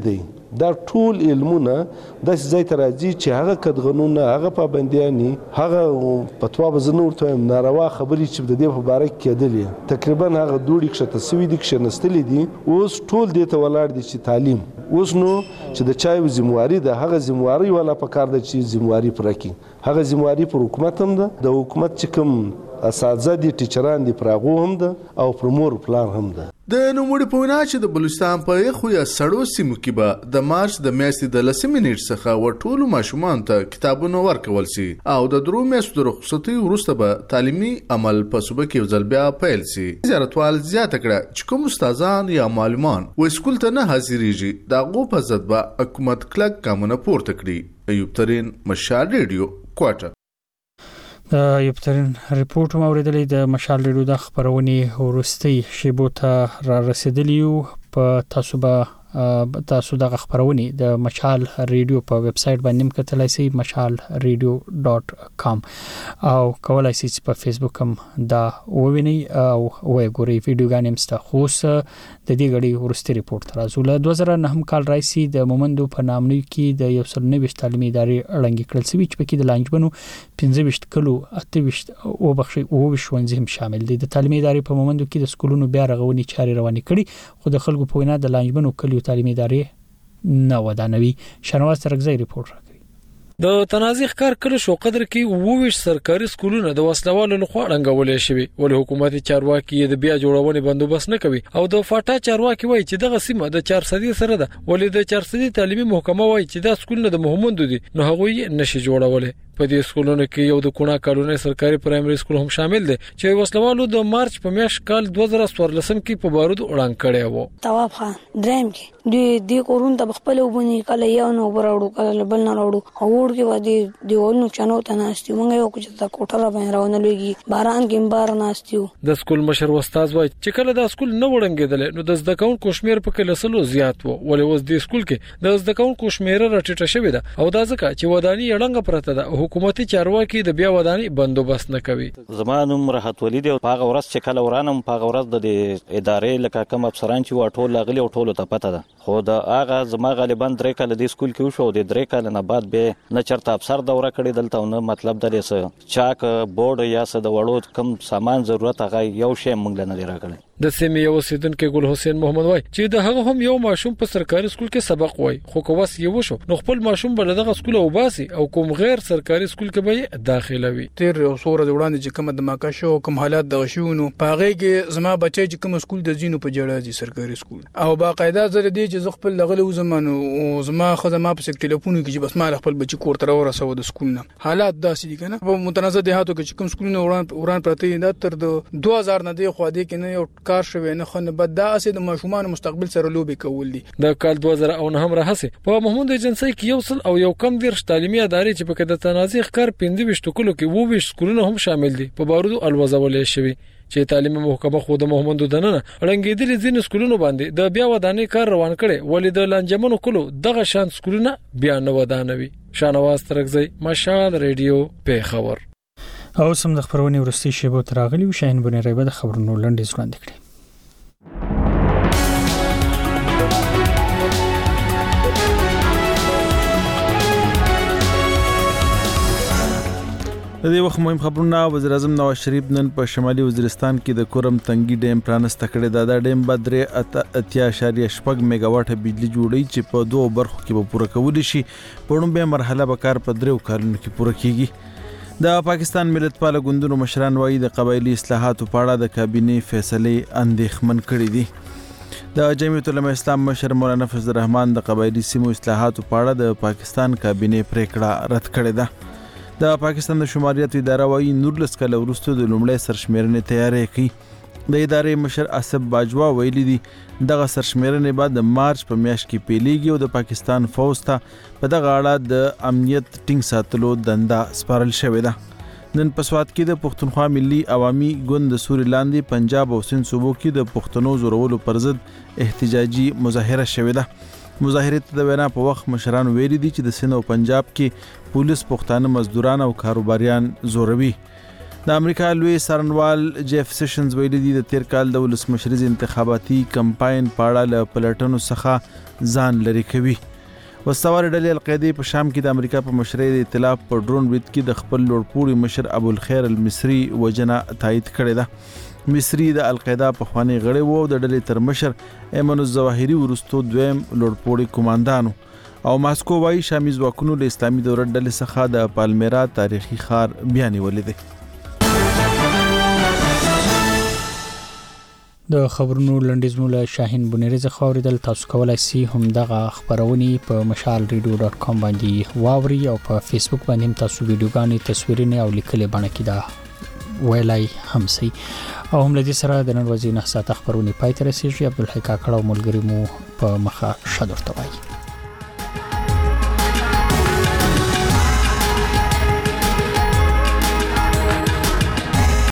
S29: دا ټول علمونه د ځای ته راځي چې هغه قدغنونه هغه پابندیانی هغه پتوا بزنه ورته ناروا خبرې چې د دې په باره کې کېدلې تقریبا هغه دوړي کې تسوي دي کې نستلې دي اوس ټول دې ته ولاړ دي چې تعلیم اوس نو چې د چای ذمہواری ده هغه ذمہواری ولا پکار ده چې ذمہواری پر کې هغه ذمہواری پر حکومت هم ده د حکومت چې کوم اساتذه دي ټیچران دي پراغو هم ده او پرمور پلان هم ده
S23: د نوموړي په وینا چې د بلوچستان په یخو یا سړو سیمو کې به د مارچ د میاشتې د لسمې نیټې څخه ورټولو ماشومانو ته کتابونه ورکول شي او د درو میاشتو د رخصتۍ وروسته به تعلیمي عمل په صوبه کې یو ځل بیا پیل شي. زیارتوال زیاته کړه چې کوم استادان یا معلمان و سکول ته نه حاضرېږي د هغو په ضد به حکومت کلک ګامونه پورته کړي. ایوب ترین، مشال ریډیو، کوټه.
S1: د یو ترین ریپورت مو اوریدلی د مشال ریډیو د خبرونې ورستي شیبو ته را رسیدلیو په تاسو به تاسو د خبرونې د مشال ریډیو په ویب سټ باندې کتلای شئ مشال ریډیو ډاٹ کام او کولای شئ په فیسبوک هم دا ووینئ او وای ګورئ ویډیوګانې هم ستا خو د دې غړي ورستي ریپورت راځو له دوه زره نه کال راځي د مومندو په نامنوي کې د یو سل نوي تعلیمي ادارې اړنګ کړل شوی چې پکې د لانجمنو پنځه ویشت کلو اته ویشت او بخښي او وښونځي هم شامل دي. د تعلیمي ادارې په مومندو کې د سکولونو بیا رغونی چاري روانې کړي خو د خلکو په وینا د لانجمنو کلیو تعلیمي ادارې نه ودانوي. شنواز ترغزي ریپورت راکړي.
S2: د تنازع کار کړ شو قدر کې وویش سرکاري سکولونه د وسلوالو لخوا ړنګولې شوی ولې حکومتي چارواکي د بیا جوړونې بندوبست نه کوي او د فاټا چارواکي وایي چې دغه سیمه د چهار صدي سره ده ولې د چهار صدي تعلیمي محکمه وایي چې دا سکولونه د محمد دي نو هغه یې نشي جوړولې. په دې سکولونو کې یو د کونه کالونی سرکاري پرایمري سکول هم شامل دي چې وسلوالو د مارچ په میاشت کال دوه زره څوارلس کې په بارود وړاندې کړي وو.
S3: تواب خان دریم کې د دې کورون ته خپل وبني کله یو نو براوړو کله بل نه راوړو اور کې ودی دیولنو چانو ته ناشتي مونږ یو کوچ ته کوټه را باندې راونه لګي باران کې بار ناشتیو.
S2: د سکول مشر استاد وای چې کله د سکول نه وړنګېدل نو د زده کوونکو شمیر په کله سلو زیات وو ولې اوس د سکول کې د زده کوونکو شمیر راټیټه شوې ده او دا ځکه چې وداني اړنګ پرته ده حکومتي چارواکي کې د بیا وداني بندوبست نه کوي.
S4: زمانوم راحت ولید او هغه ورځ چې کله ورانم هغه ورځ د ادارې لکه کوم افسران چې واټول لغلي او ټولو ته پته ده خو د هغه زما غالبا درې کال د سکول کې وشو د درې کال نه بعد به نه چرته افسر دوره کړی دلته نه مطلب د لسه چاک بورډ یا څه د وړو کم سامان ضرورت هغه یو شی موږ نه لري راکړي.
S2: د سیمې یو اوسیدونکو ګل حسین محمد وای چې د هغه هم یو ماشوم په سرکاري سکول کې سبق وای خو کوس یې وشو نو خپل ماشوم بل دغه سکول او باسي او کوم غیر سرکاري سکول کې به داخله وي.
S5: تیر یو سوره د وړاندې چې کوم د ماکا شو کوم حالات د غشونو پاغه کې زما بچي چې کوم سکول د زینو په جړه دي سرکاري سکول او باقاعده زره دي چې خپل لغله زمانو او زما خدمه په سک ټلیفون کې چې بس ما خپل بچي کور تر ورسو د سکول نه حالات داسې دي کنه په متنازع دهاتو کې چې کوم سکولونه وران وران پرته دي تر دوه هزار نه دی خو دې کې نه یو کار شوی نه خو بد دا اسې د ماشومان مستقبل سره لوبي کول دي.
S2: د کال دوه زره او نه هم راهسه په محمود ایجنسی کې یو سل او یو کم ډیر تعلیمي ادارې چې په کده تنازع کار پنځه ویشت کلو کې وو ویش سکولونه هم شامل دي په بارودو الوزولې شوی چې تعلیمي محکمه خو د محمد دننه اړنګېدلې ځین سکولونو باندې د بیا ودانۍ کار روان کړي ولې د لانجمنو کلو دغه شان سکولونه بیا نه ودانوي. شانواز ترغزي مشال ریډیو په خبر
S1: او سم د خبرونې ورستي شیبو تراغلی شاهین بن ریبه د خبرونو لنډیز وړاندې کړي.
S6: د دې وخت مهم خبرونه. وزیر اعظم نواز شریف نن په شمالي وزیرستان کې د کورم تنګي ډیم پرانسته کړی دا د ډیم بدرې اتیا اشاریه شپږ میگا واټه بجلی جوړی چې په دوه برخو کې به پوره کول شي. په لومړۍ مرحله به کار په دریو کارونو کې پوره کیږي. د پاکستان ملتپال ګوندونو مشران وایي د قبایلی اصلاحاتو په اړه د کابینې فیصلې اندېښمن کړي دي. د جمعیت العلماء اسلام مشر مولانا فضل الرحمن د قبایلی سیمو اصلاحاتو په اړه د پاکستان کابینې پریکړه رد کړې ده. د پاکستان د شماریت اداره وايي نورلس کال وروسته د لومړی سرشمیرنې تیاری کوي. د ادارې مشر اسب باجوا ویلي دي دغه سرشمیرنې بعد د مارچ په میاشت کې پیلېږي او د پاکستان فوج ته په دغه اړه د امنیت ټینګ ساتلو دنده سپارل شوې ده. نن په سوات کې د پښتونخوا ملي عوامي ګوند د سوري لاندې پنجاب او سند صوبو کې د پښتنو زورولو پر ضد احتجاجي مظاهره شوې ده. مظاهرې ته د وینا په وخت مشران ویلي دي چې د سند او پنجاب کې پولیس پښتانه مزدوران او کاروباریان زوروي. د امریکا لوی څارنوال جیف سیشنز ویلي دي د تیر کال د ولسمشریز انتخاباتي کمپاین په اړه له پلټنو څخه ځان لري کوي. وسوار ډلې القاعده په شام کې د امریکا په مشرۍ د ائتلاف په ډرون برید کې د خپل لوړپوړي مشر ابو الخير المصري وجنه تایید کړې ده. مصري د القاعده په خواني غړی وو د ډلې تر مشر ایمن الظواهری ورستو دویم لوړپوړي کمانډانو او ماسکو وايي شامي ځواکونو د اسلامي دولت ډلې څخه د پالمیرا تاریخي ښار بیان ولیدل.
S1: د خبرونو لنډیز مولا شاهین بنيري ز خوریدل تاسو کولای شئ هم دغه خبرونه په مشال ریډیو ډاٹ کام باندې واوري او په فیسبوک باندې تاسو ویډیوګانې تصویرونه او لیکلې باندې کیدا ویلای هم سي او هم لدی سره د نن ورځې نه ساته خبرونه پاتې رسیږي. عبدالحق کاکړه ملګری مو په مخه شادورته وایي.